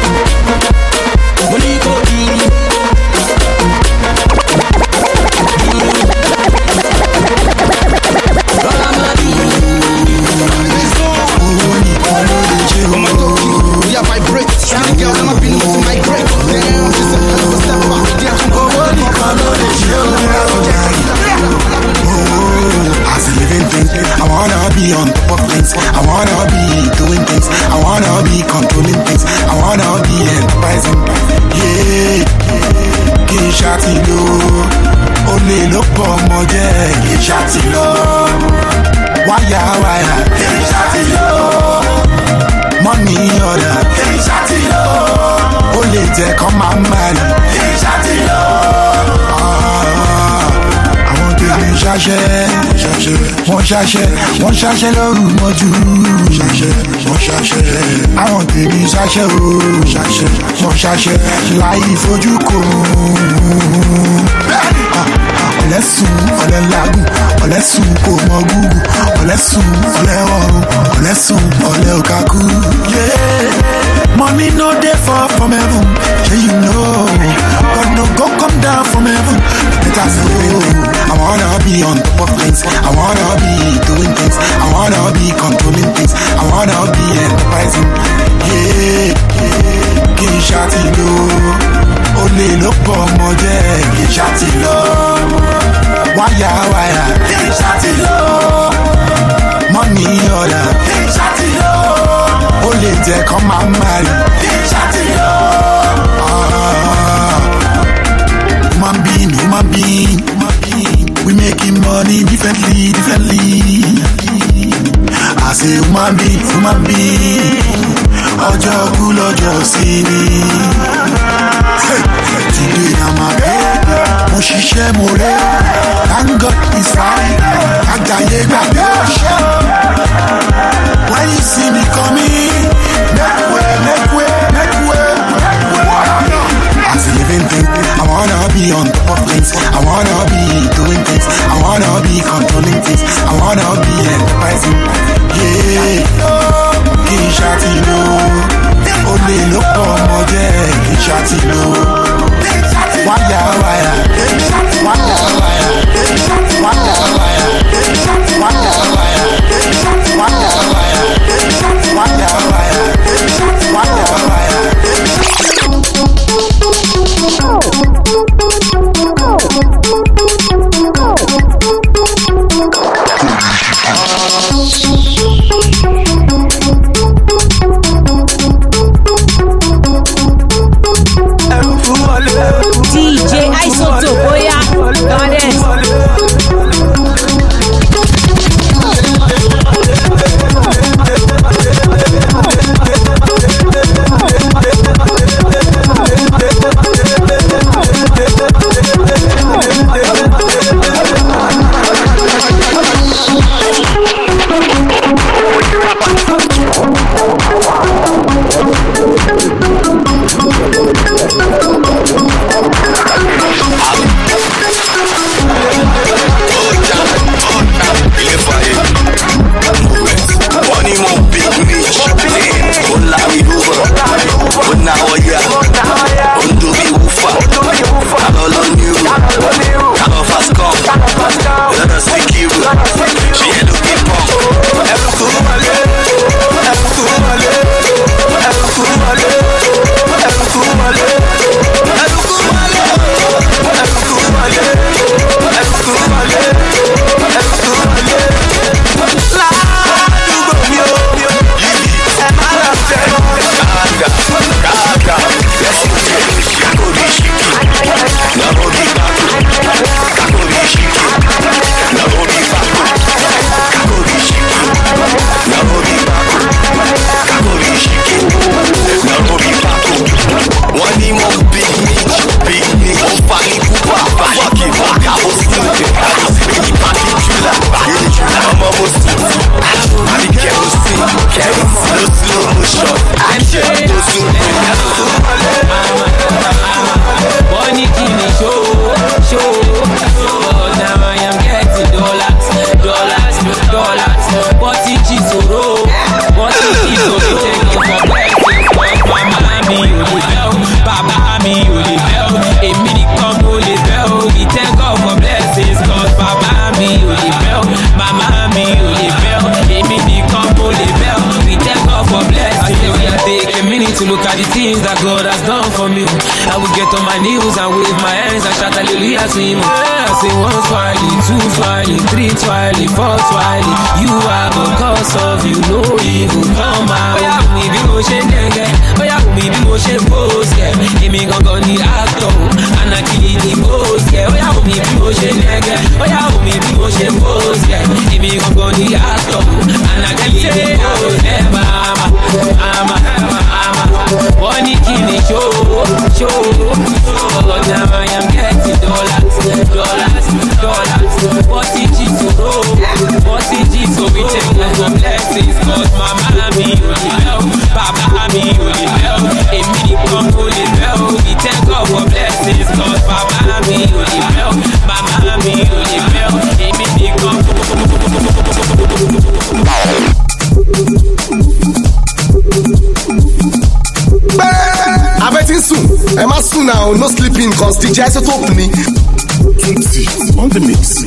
Speaker 4: Yeah, vibrate. Skinny girl, I'm up in to migrate. Damn, she's a hell of a step up. Yeah, I'm going as a living thing, I wanna be on top of things. I wanna be doing things. I wanna be controlling things. I wanna be enterprising. Yeah, get shot low. Only look for more, yeah. Get shot low. Wire. Get shot low. Money order. Get shot low. Only take on my money. Get shot low. Wọ́n ṣaṣẹ́ lóru mọ́jú. Àwọn tèmi ṣaṣẹ́ o. Wọ́n ṣaṣẹ́ láì fojú kò.
Speaker 7: ọ̀lẹ́ làágùn, ọ̀lẹ́ sùn kò mọ gúgù, ọ̀lẹ́ sùn ọ̀lẹ́ ọ̀run, ọ̀lẹ́ sùn ọ̀lẹ́ òkàkú. Money no dey fall from heaven, yeah you know. God no go come down from heaven. Better say, I wanna be on top of things, I wanna be doing things, I wanna be controlling things, I wanna be enterprising. Yeah, kì í ṣàtì lò, olè ló pọ̀ ọmọ jẹ́, kì í ṣàtì lò. Wáyà wáyà, kì í ṣàtì lò. Money order, kì í ṣàtì lò. Olè jẹ́ kọ́ máa marry, kì í ṣàtì lò. Human being, we making money differently. I say human being, ọjọ́ kú lọ́jọ́ sí ni. Today I'm a baby, mo ṣiṣẹ́ mo rẹ̀, thank God is fine, àjàyè gbàgbé ọ̀ṣẹ́. When you see me coming, make way. As a living thing, I wanna be on top of things, I wanna be doing things, I wanna be controlling things, I wanna be enterprising. Yeah, kì í ṣàtì lò, olè ló pọ̀ ọmọ jẹ́, kì í ṣàtì lò. Wáyà wáyà, wáyà wáyà, wáyà wáyà, wáyà wáyà, wáyà wáyà, wáyà wáyà, wáyà wáyà.
Speaker 3: DJ Isotope, oya, Goddess.
Speaker 11: To look at the things that God has done for me, I will get on my knees and wave my hands and shout hallelujah to him. I say one swiley, two swiley, three swiley, four swiley. You are the cause of you, no evil come out. Oya me be mo she nenge, oya me be mo she pose, yeah. Emi gangan ni actor, and I kill the boss, yeah. Oya me be mo she nenge, oya me be mo she pose, yeah. Emi gangan ni actor, and I kill the boss, yeah. Money can show. But now I am getting dollars. 40 G's to roll, 40 G's so we take the blessings. Cause mama me only help, papa me only help. A mini come only help, we take God for blessings. Cause papa me only help, mama me only help.
Speaker 19: now, no sleeping, cause the jazz is opening. On the mix.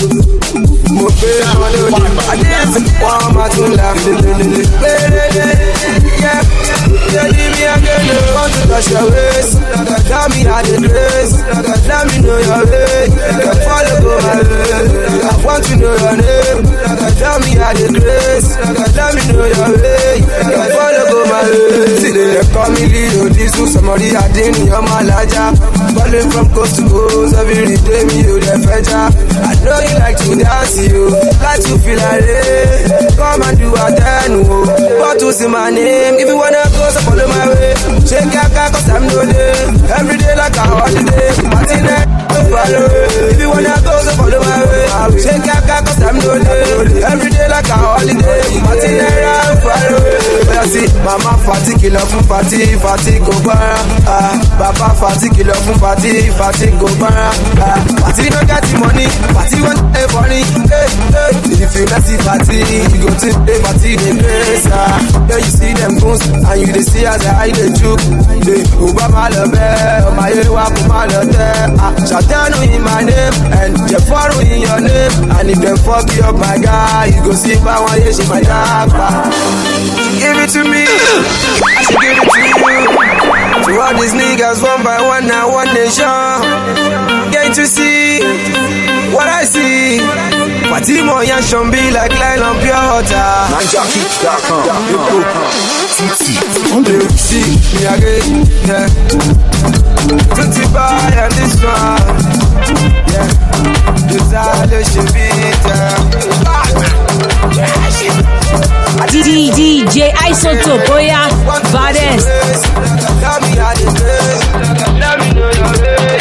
Speaker 9: Yeah, leave me again. Want to touch your waist? Tell me how the grace. Let me know your way. Follow go my way. I want to know your name. Tell me how the grace. Let me know your way. Follow go my way. See they call me Leo. This was somebody I didn't hear my laja. Falling from coast to coast every day. Me you the feja. I know you like to dance, you like to feel like it. Come and do a ten. But to see my name. If you wanna go, so follow my way. Shake your car, cause I'm no day. Every day like a holiday. Martinez, follow it. If you wanna go, so follow my way. Shake your car, cause I'm no day. Every day like a holiday. Martinez, follow it. But I see, mama fatigue, kill up from fatigue, fatigue go bar. Papa fatigue, kill up from fatigue, fatigue go bar. Fatigue don't get the money, fatigue want a funny. If you not see fatigue, you go to the fatigue, the place. Yeah, you see them goons, and you they see as I the juke. They Obama love on my head, walk my love there. Shatano in my name, and Jeffaro in your name. And if them fuck you up, my guy, you go see by one year, she my dog. Give it to me, I should give it to you. To all these niggas, one by one, now one nation. Get to see what I see. Fatimo and Shombi like line on pure water. On the see me again, yeah. Pretty boy and this one, yeah. Desire should be
Speaker 3: DJ Isotope, oh yeah, baddest.
Speaker 9: Tell me how it is. Let me know your way.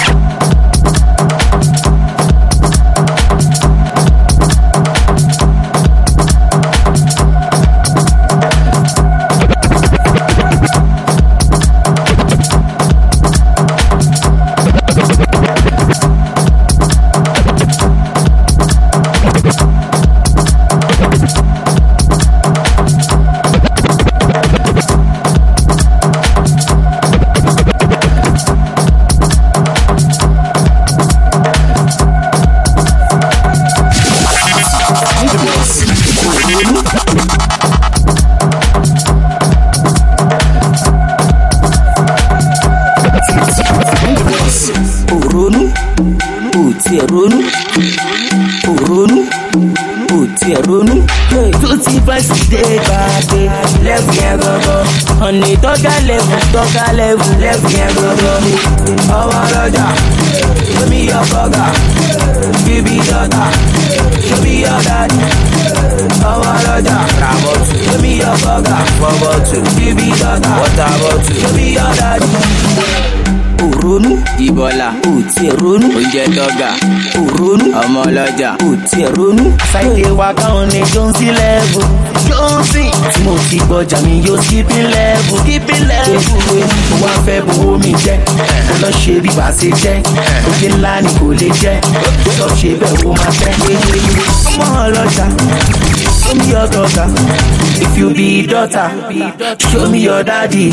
Speaker 9: Honey, talk a level, left me go. Oh my Lord, give me your burger, give me your daughter, give me your daddy. Oh my Lord, give me your burger, give me your daughter, give me your daddy. Urunu, Ibola, Uti Runu, Ujetoga, Urunu, Amoloja, Uti Runu. Aside waka on a Jonesy level, Jonesy. Timothy Bojami, you skipping level. One fair boom in check, and a shady bassy check. Okay, Lani, cool check. So she be woman check. Amoloja, show me your daughter. If you be daughter, show me your daddy.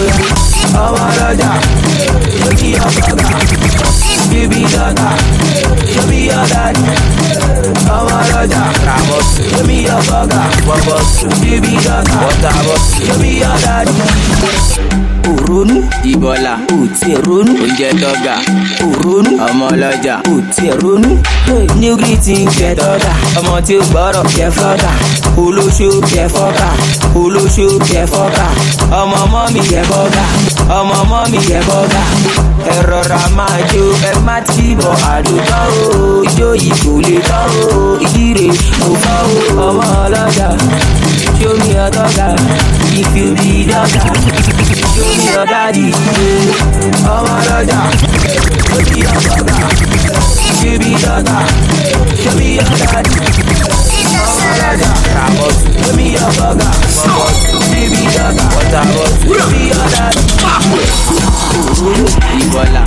Speaker 9: Amoloja. Give me your brother, give me your daughter, give me your daddy. Oh my Lord, give me your burger, give me your daughter, give me your daddy. Urunu, Ibola, Uti Runu, Ujetoga, Urunu, Amoloja, Uti Runu. New greeting, get order. I'm on till bottom, get flutter. Ulu shoe, get fucker. Ulu shoe, get fucker. I'm a mommy, get burger. I'm a mommy, get burger. Error, Majo, and Matibo, I do know. Yo, you cool it out. Ikire, Mufao, Amoloja. Show me your daughter. If you be daughter. Show me your daddy, oh my Lord, give me your brother, give me your daughter, show me your daddy, oh my Lord, give me your burger, give me your daughter, give me your daddy. Ibola,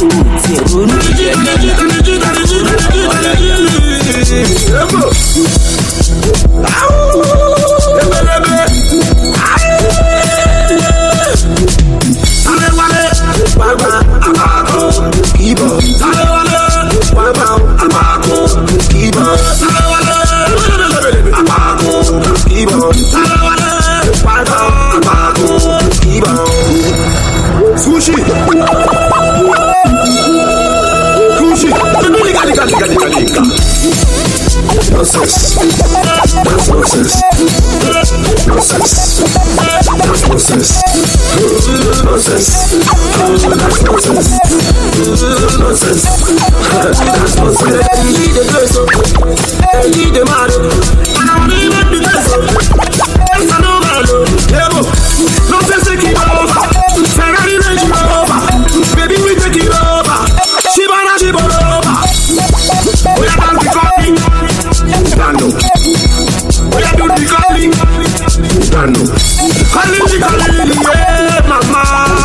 Speaker 5: that's nonsense. Lead the place up, lead the man. And we make the place up. It's a no man, yeah, no sense take it over. Ferrari Range Rover, baby we take it over. Shibana over. We are dance the coffee, Dano. We are do the calling, Dano. Calling, yeah, mama.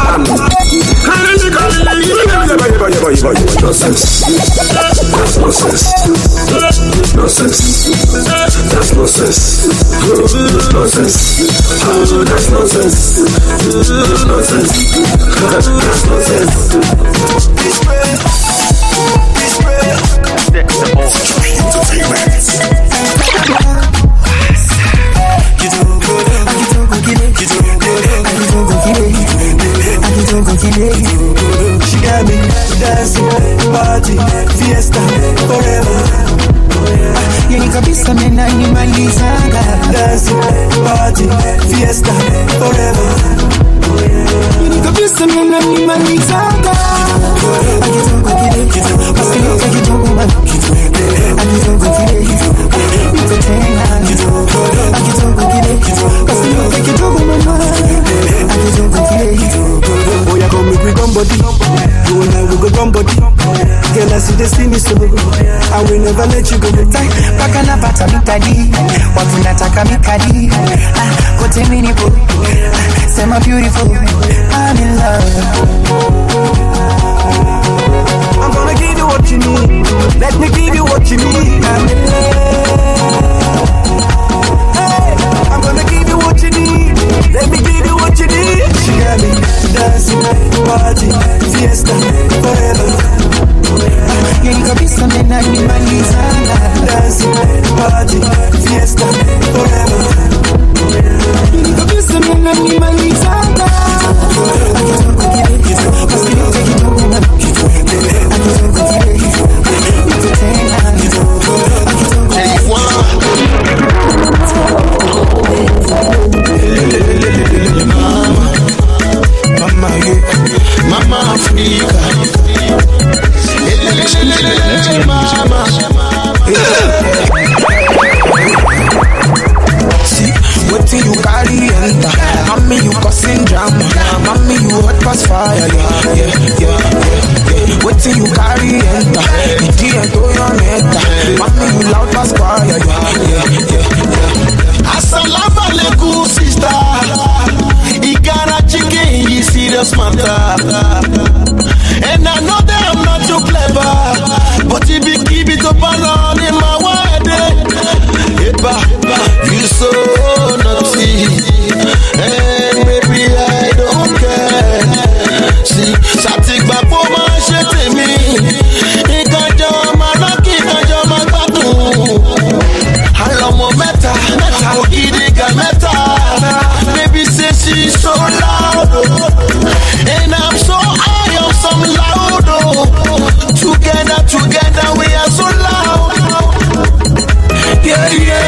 Speaker 5: Nonsense. That's nonsense. Nonsense. That's nonsense. Nonsense. That's nonsense. Nonsense. That's nonsense.
Speaker 15: She got me dancing, party, fiesta, forever.
Speaker 20: Yani kabisa mena nimalizanga.
Speaker 15: Dancing, party, fiesta, forever.
Speaker 20: Yani kabisa mena nimalizanga. Akitongo kile, asiyote kitongo man. Akitongo kile, nitotena. Akitongo kile, asiyote kitongo man. Akitongo kile.
Speaker 15: Oh, you come with somebody. You and I will go somebody. Girl, I see they see me so. I will never let you go.
Speaker 20: Paka na pata mikadi, watu nataka mikadi. Kote minipo, sema beautiful. I'm in love.
Speaker 15: I'm gonna give you what you need. Let me give you what you need. I'm in love. Hey, I'm gonna give you what you need. Let me give you what you need. She got me dancing, party, fiesta, forever.
Speaker 20: Yani kabisa mena nimalizanga.
Speaker 15: Dancing, party, fiesta, forever.
Speaker 20: Yani kabisa mena nimalizanga. Akitongo kile, asiyote kitongo man. Akitongo kile, nitotena. Akitongo kile.
Speaker 7: Mama Africa. Mama.
Speaker 5: See, what you carry enter. Mommy, you causing drama. Mommy, you hot past fire. Yeah. What you carry enter. It ain't to your meta. Mommy, you loud past fire. Yeah.
Speaker 7: Assalamu alaikum, sister. Igara chicken, you serious matter. And I know that I'm not too clever, but if you keep it up and on in my word, you so naughty, and maybe I don't care. See, Satik Bapo man shit me. He can't jump my lucky, can't jump my batu. Hello, mo meta, Ogidiga meta. Baby say she's so loud, and I'm so high on some loud. Together we are so loud. Yeah.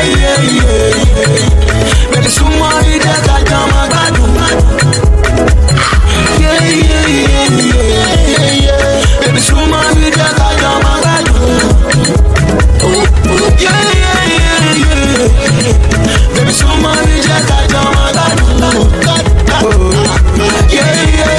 Speaker 7: Baby, somebody that got down my badu. Yeah. Baby, somebody that got down my badu. Yeah. Baby, somebody that got down my badu. Yeah.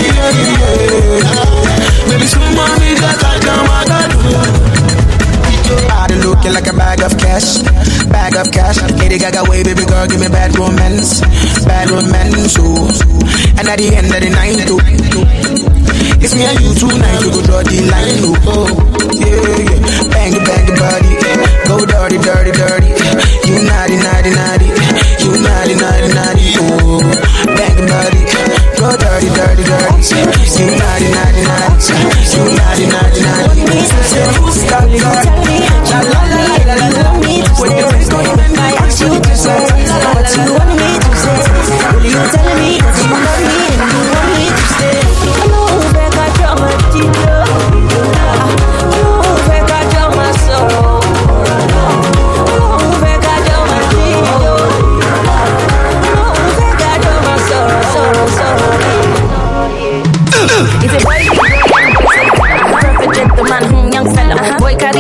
Speaker 7: Baby, somebody that got down my badu.
Speaker 5: Body looking like a bag of cash. Lady Gaga way, baby girl, give me bad romance. Oh. And at the end of the night, too, it's me and you tonight. We go draw the line, oh. Yeah. Bang the body, go dirty. You naughty. You naughty, oh. Bang the body, go dirty. You naughty. You naughty. Stop the girl. La la la la la la. When your friends go, I ask you to say what you want me to say. Will you tell me that you love me and you want me to stay? No, back I drop my teeth. No, back I drop my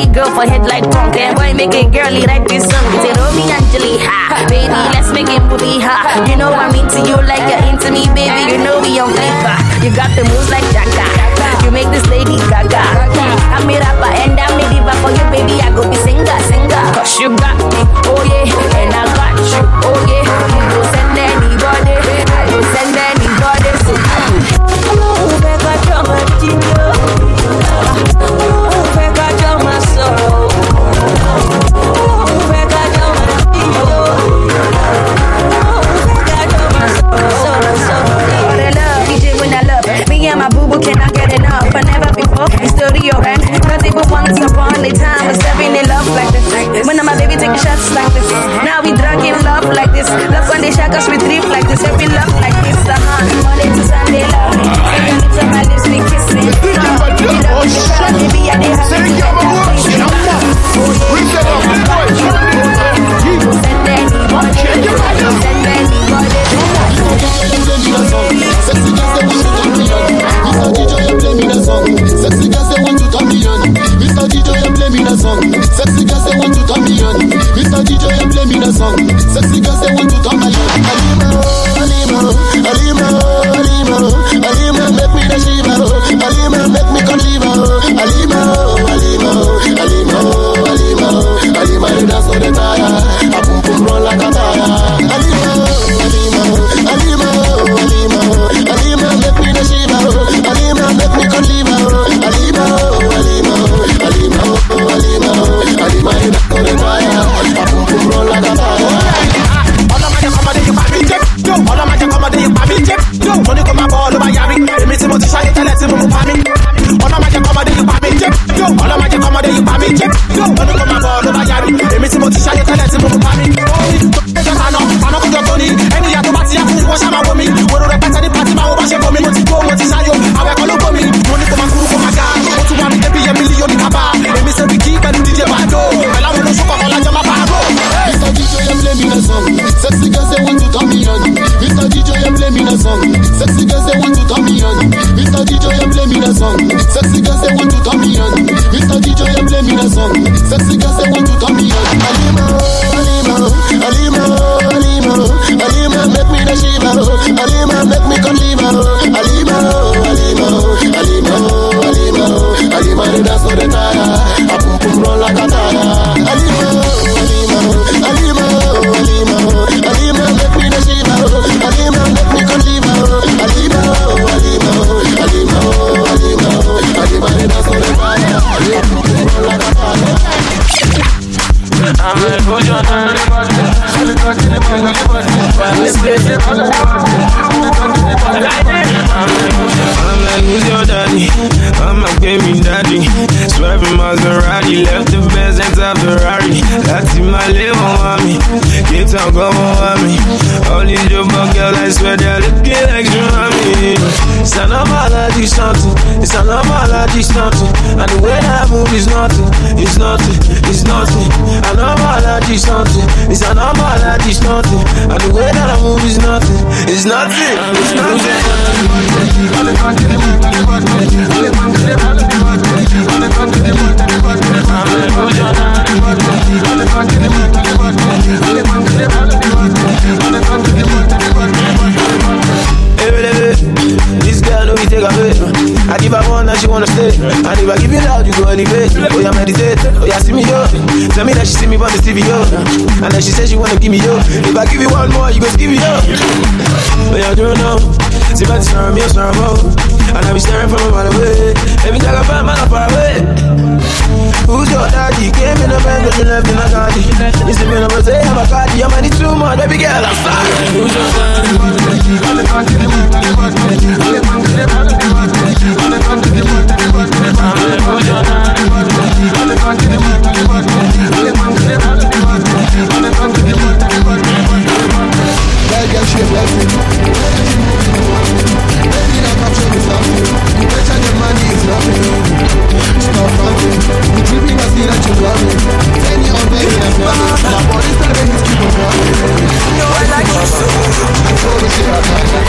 Speaker 13: girl for head like punk. And boy, make it girly like this song. It's a Romeo and Julie, ha. Baby, let's make it movie, ha. You know I'm into you like you're into me, baby. You know we on flavor. You got the moves like Jacka. You make this lady gaga. I'm a rapper and I'm a diva for you, baby. I go be singer. Cause you got me, oh yeah. And I got you, oh yeah. You don't send anybody. I don't send anybody. So oh, back I draw my jingle. Oh, back I draw my sorrow. Oh, back I draw my jingle. Oh, back I draw my sorrow. What I love, DJ when I love. Me and my boo-boo cannot get enough. But never before, it's still the orange. Not even once upon a time. We're serving in love like this. When my baby taking shots like this. Now we drunk in love like this. Love when they shake us, we trip like this. Every love like this. Monday to Sunday love. Every time my lips be kissing. Baby, I did have
Speaker 21: Sexy girls they want to turn me on. Mr. DJ play me the song. Sexy girls they want to turn me on. Mr. DJ play me the song. Sexy girls they want to turn me on. Alima, make me the shiva. Alima, make me conliva. Alima, you dance on the tire. A pum pum roll like a tire. Alima, make me the shiva. Alima, make me conliva. Alima, you dance on the tire. A pum pum roll like a tire. All of my come you buy me jet. All of my come you buy me jet. Money come my ball over yari. Me see what you say, tell it to me buy me. All of my come you buy me jet. All of my come you buy me jet. Money come my ball over yari. Me see what you say, tell it to me buy me. I know good Tony. Any ya to party, I put wash my woman. We don't repent any party, my over she for me. Moti go, moti sayo. I will call for me. Money come my guru, come my guy. What you want me to be a million in Kaba? Me say we keep and DJ Bado. Well, I want to show up all like my bago. Mr. DJ, play me the song. Sexy girls they want to turn me on. Mr. DJ, play me the song. Sexy girls they want to turn me on. Mr. DJ, play me the song. Sexy girls they want to turn me on. Mr. DJ, play me the song. Sexy girls they want to turn me on. Alima, make me the shiva. Alima, make me conliva. Alima, you dance on the tire. A pum pum roll like a tire. Alima, make me the shiva. Alima, make me conliva. Alima, you dance on the tire. A pum pum roll like a tire. I'm a good I'm like, who's your daddy? I'm a gaming daddy. Swerving Maserati, left the Benz and a Ferrari. That's in my little mommy. Kids on go on me. All these jumbo girls, I swear they're looking like Tsunami. It's an apology something. It's an apology something. And the way that I move is nothing. It's nothing. It's nothing. An apology something. It's an apology something. And the way that I move is nothing. It's nothing. It's this girl know we take a bit. I give her one and she wanna stay. And if I give you loud, you go elevate. Oh yeah, meditate. Oh yeah, see me yo. Tell me that she see me on the TV yo. And then she says she wanna give me yo. If I give you one more, you go give me yo. Oh yeah, I don't know. See my turn me, turn more. And I be staring from a mile away. Every time I find man up far away. Who's your daddy? Came in the bed, but you left in a garden. You see me number say I'm a cardi. I'm money too much, baby girl, I'm sorry. Who's your daddy?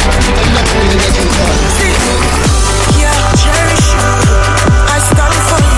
Speaker 22: Yeah, cherish you. I stand for you.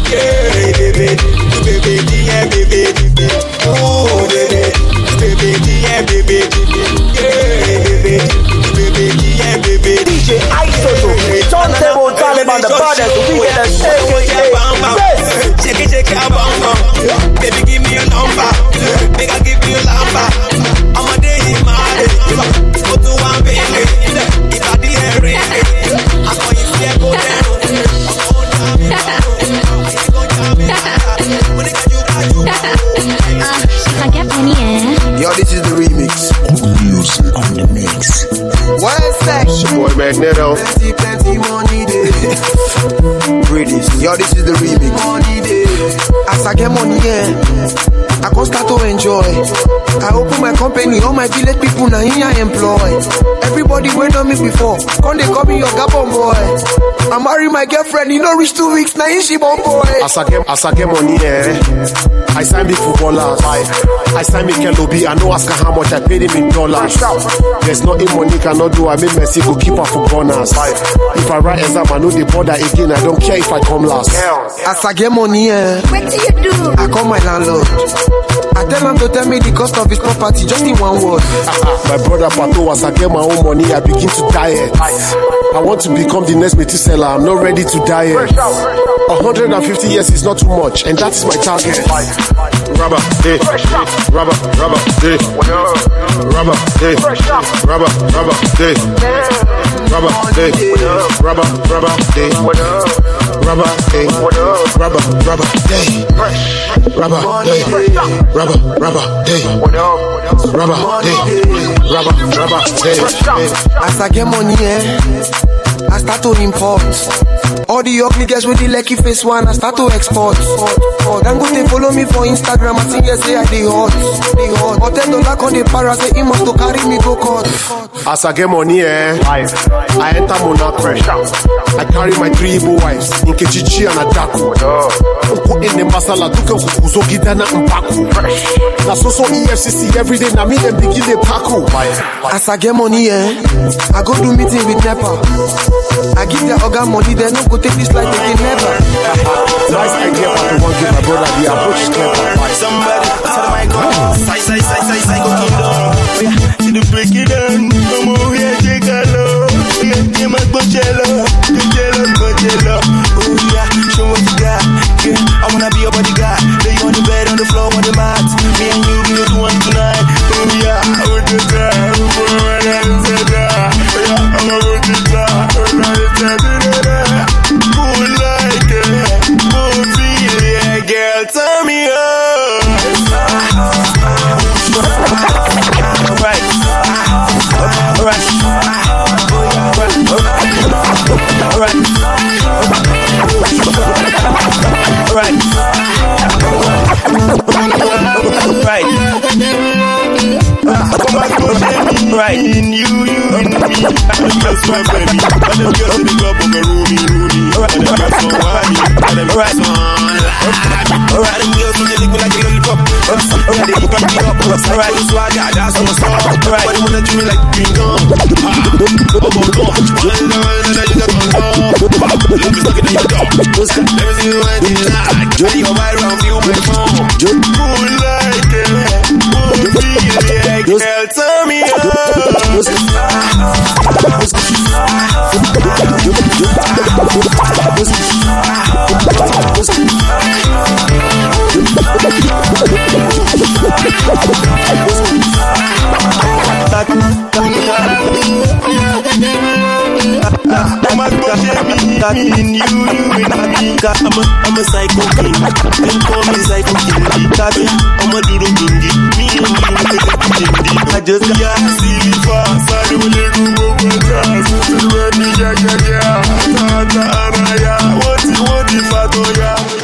Speaker 9: Yeah, baby, yeah, baby. Oh, baby, yeah, baby. Yeah, baby, yeah, baby.
Speaker 21: DJ Isoto, turntable Taliban, the baddest, the wickedest,
Speaker 9: shake it, baby, give me your number. Make I give you a number. I'm a day in my head. Go to one baby. If I did it, I'm going to see a go down.
Speaker 1: I get money,
Speaker 21: Yo, this is the remix.
Speaker 1: music on the mix.
Speaker 21: What's that?
Speaker 2: Boy Magneto.
Speaker 21: Plenty money there. British. Yo, this is the remix. Money there. As I get money, I can start to enjoy. I open my company, all my village people now here I employ. Everybody went on me before, come they call me your Gabon boy. I marry my girlfriend, you know reach 2 weeks, now she born boy.
Speaker 2: As I get money, I sign big footballers. I sign Mikel Obi, I know ask her how much I paid him in dollars. There's nothing money cannot do, I made Messi go keeper for gunners. If I write exam, I know the border again, I don't care if I come last.
Speaker 21: As I get money,
Speaker 1: what do you do?
Speaker 21: I call my landlord. I tell him to tell me the cost of his property just in one word.
Speaker 2: My brother Pato, as I get my own money, I begin to diet. I want to become the next Methuselah, I'm not ready to diet. 150 years is not too much, and that is my target. Rubber, day, rubber, day, rubber, day, rubber, day, rubber, day, rubber, day, rubber, day, rubber, day, rubber, day, rubber, day, rubber, day.
Speaker 21: As I get money, I start to import. All the ugly girls with the lucky face one, I start to export. Then go they follow me for Instagram, I think yes, they are the hot. But $10 on the para, say he must to carry me go court.
Speaker 2: As I get money, I enter Monarch Fresh. I carry my 3 Igbo wives, Nkechichi and Adaku. Put in the masala, duke kukuzo gidana mpaku. Na so EFCC every day, na me them begin the paku.
Speaker 21: As I get money, I go do meeting with NEPA. I give the organ money, they no go take this like they never.
Speaker 2: Nice idea, but I want to give my brother the approach is clever.
Speaker 9: Somebody, my God, psycho kingdom. See the break it down. Come over here, take a look. Yeah, my Bocello. Oh yeah, show what you got. Yeah, I wanna be your bodyguard. Lay on the bed, on the floor, on the mat. Me and you, we do one tonight. Oh yeah, I would do that. I'm a good who like it? Who feel it? Girl, turn me up. Alright. Right. In you and me. I'm just my baby. And them girls in the club over Rudy. And them girls so whiny. And them girls so alright, them girls when they lick me like a lollipop. Alright, they hook me up. Alright, the swagger, that's on the song. Alright, but they wanna do me like green gum. Let me stuck in your dog. Let me see you when you like. Johnny, go right around, feel my phone. Who like it? Who feel it? Girl, tell me up. In you and me. I'm a psycho king. Them call me psycho king. I'm a doodle dingy. Me and you, I just got see fast. I don't let go over the grass. What you want if I go, yeah.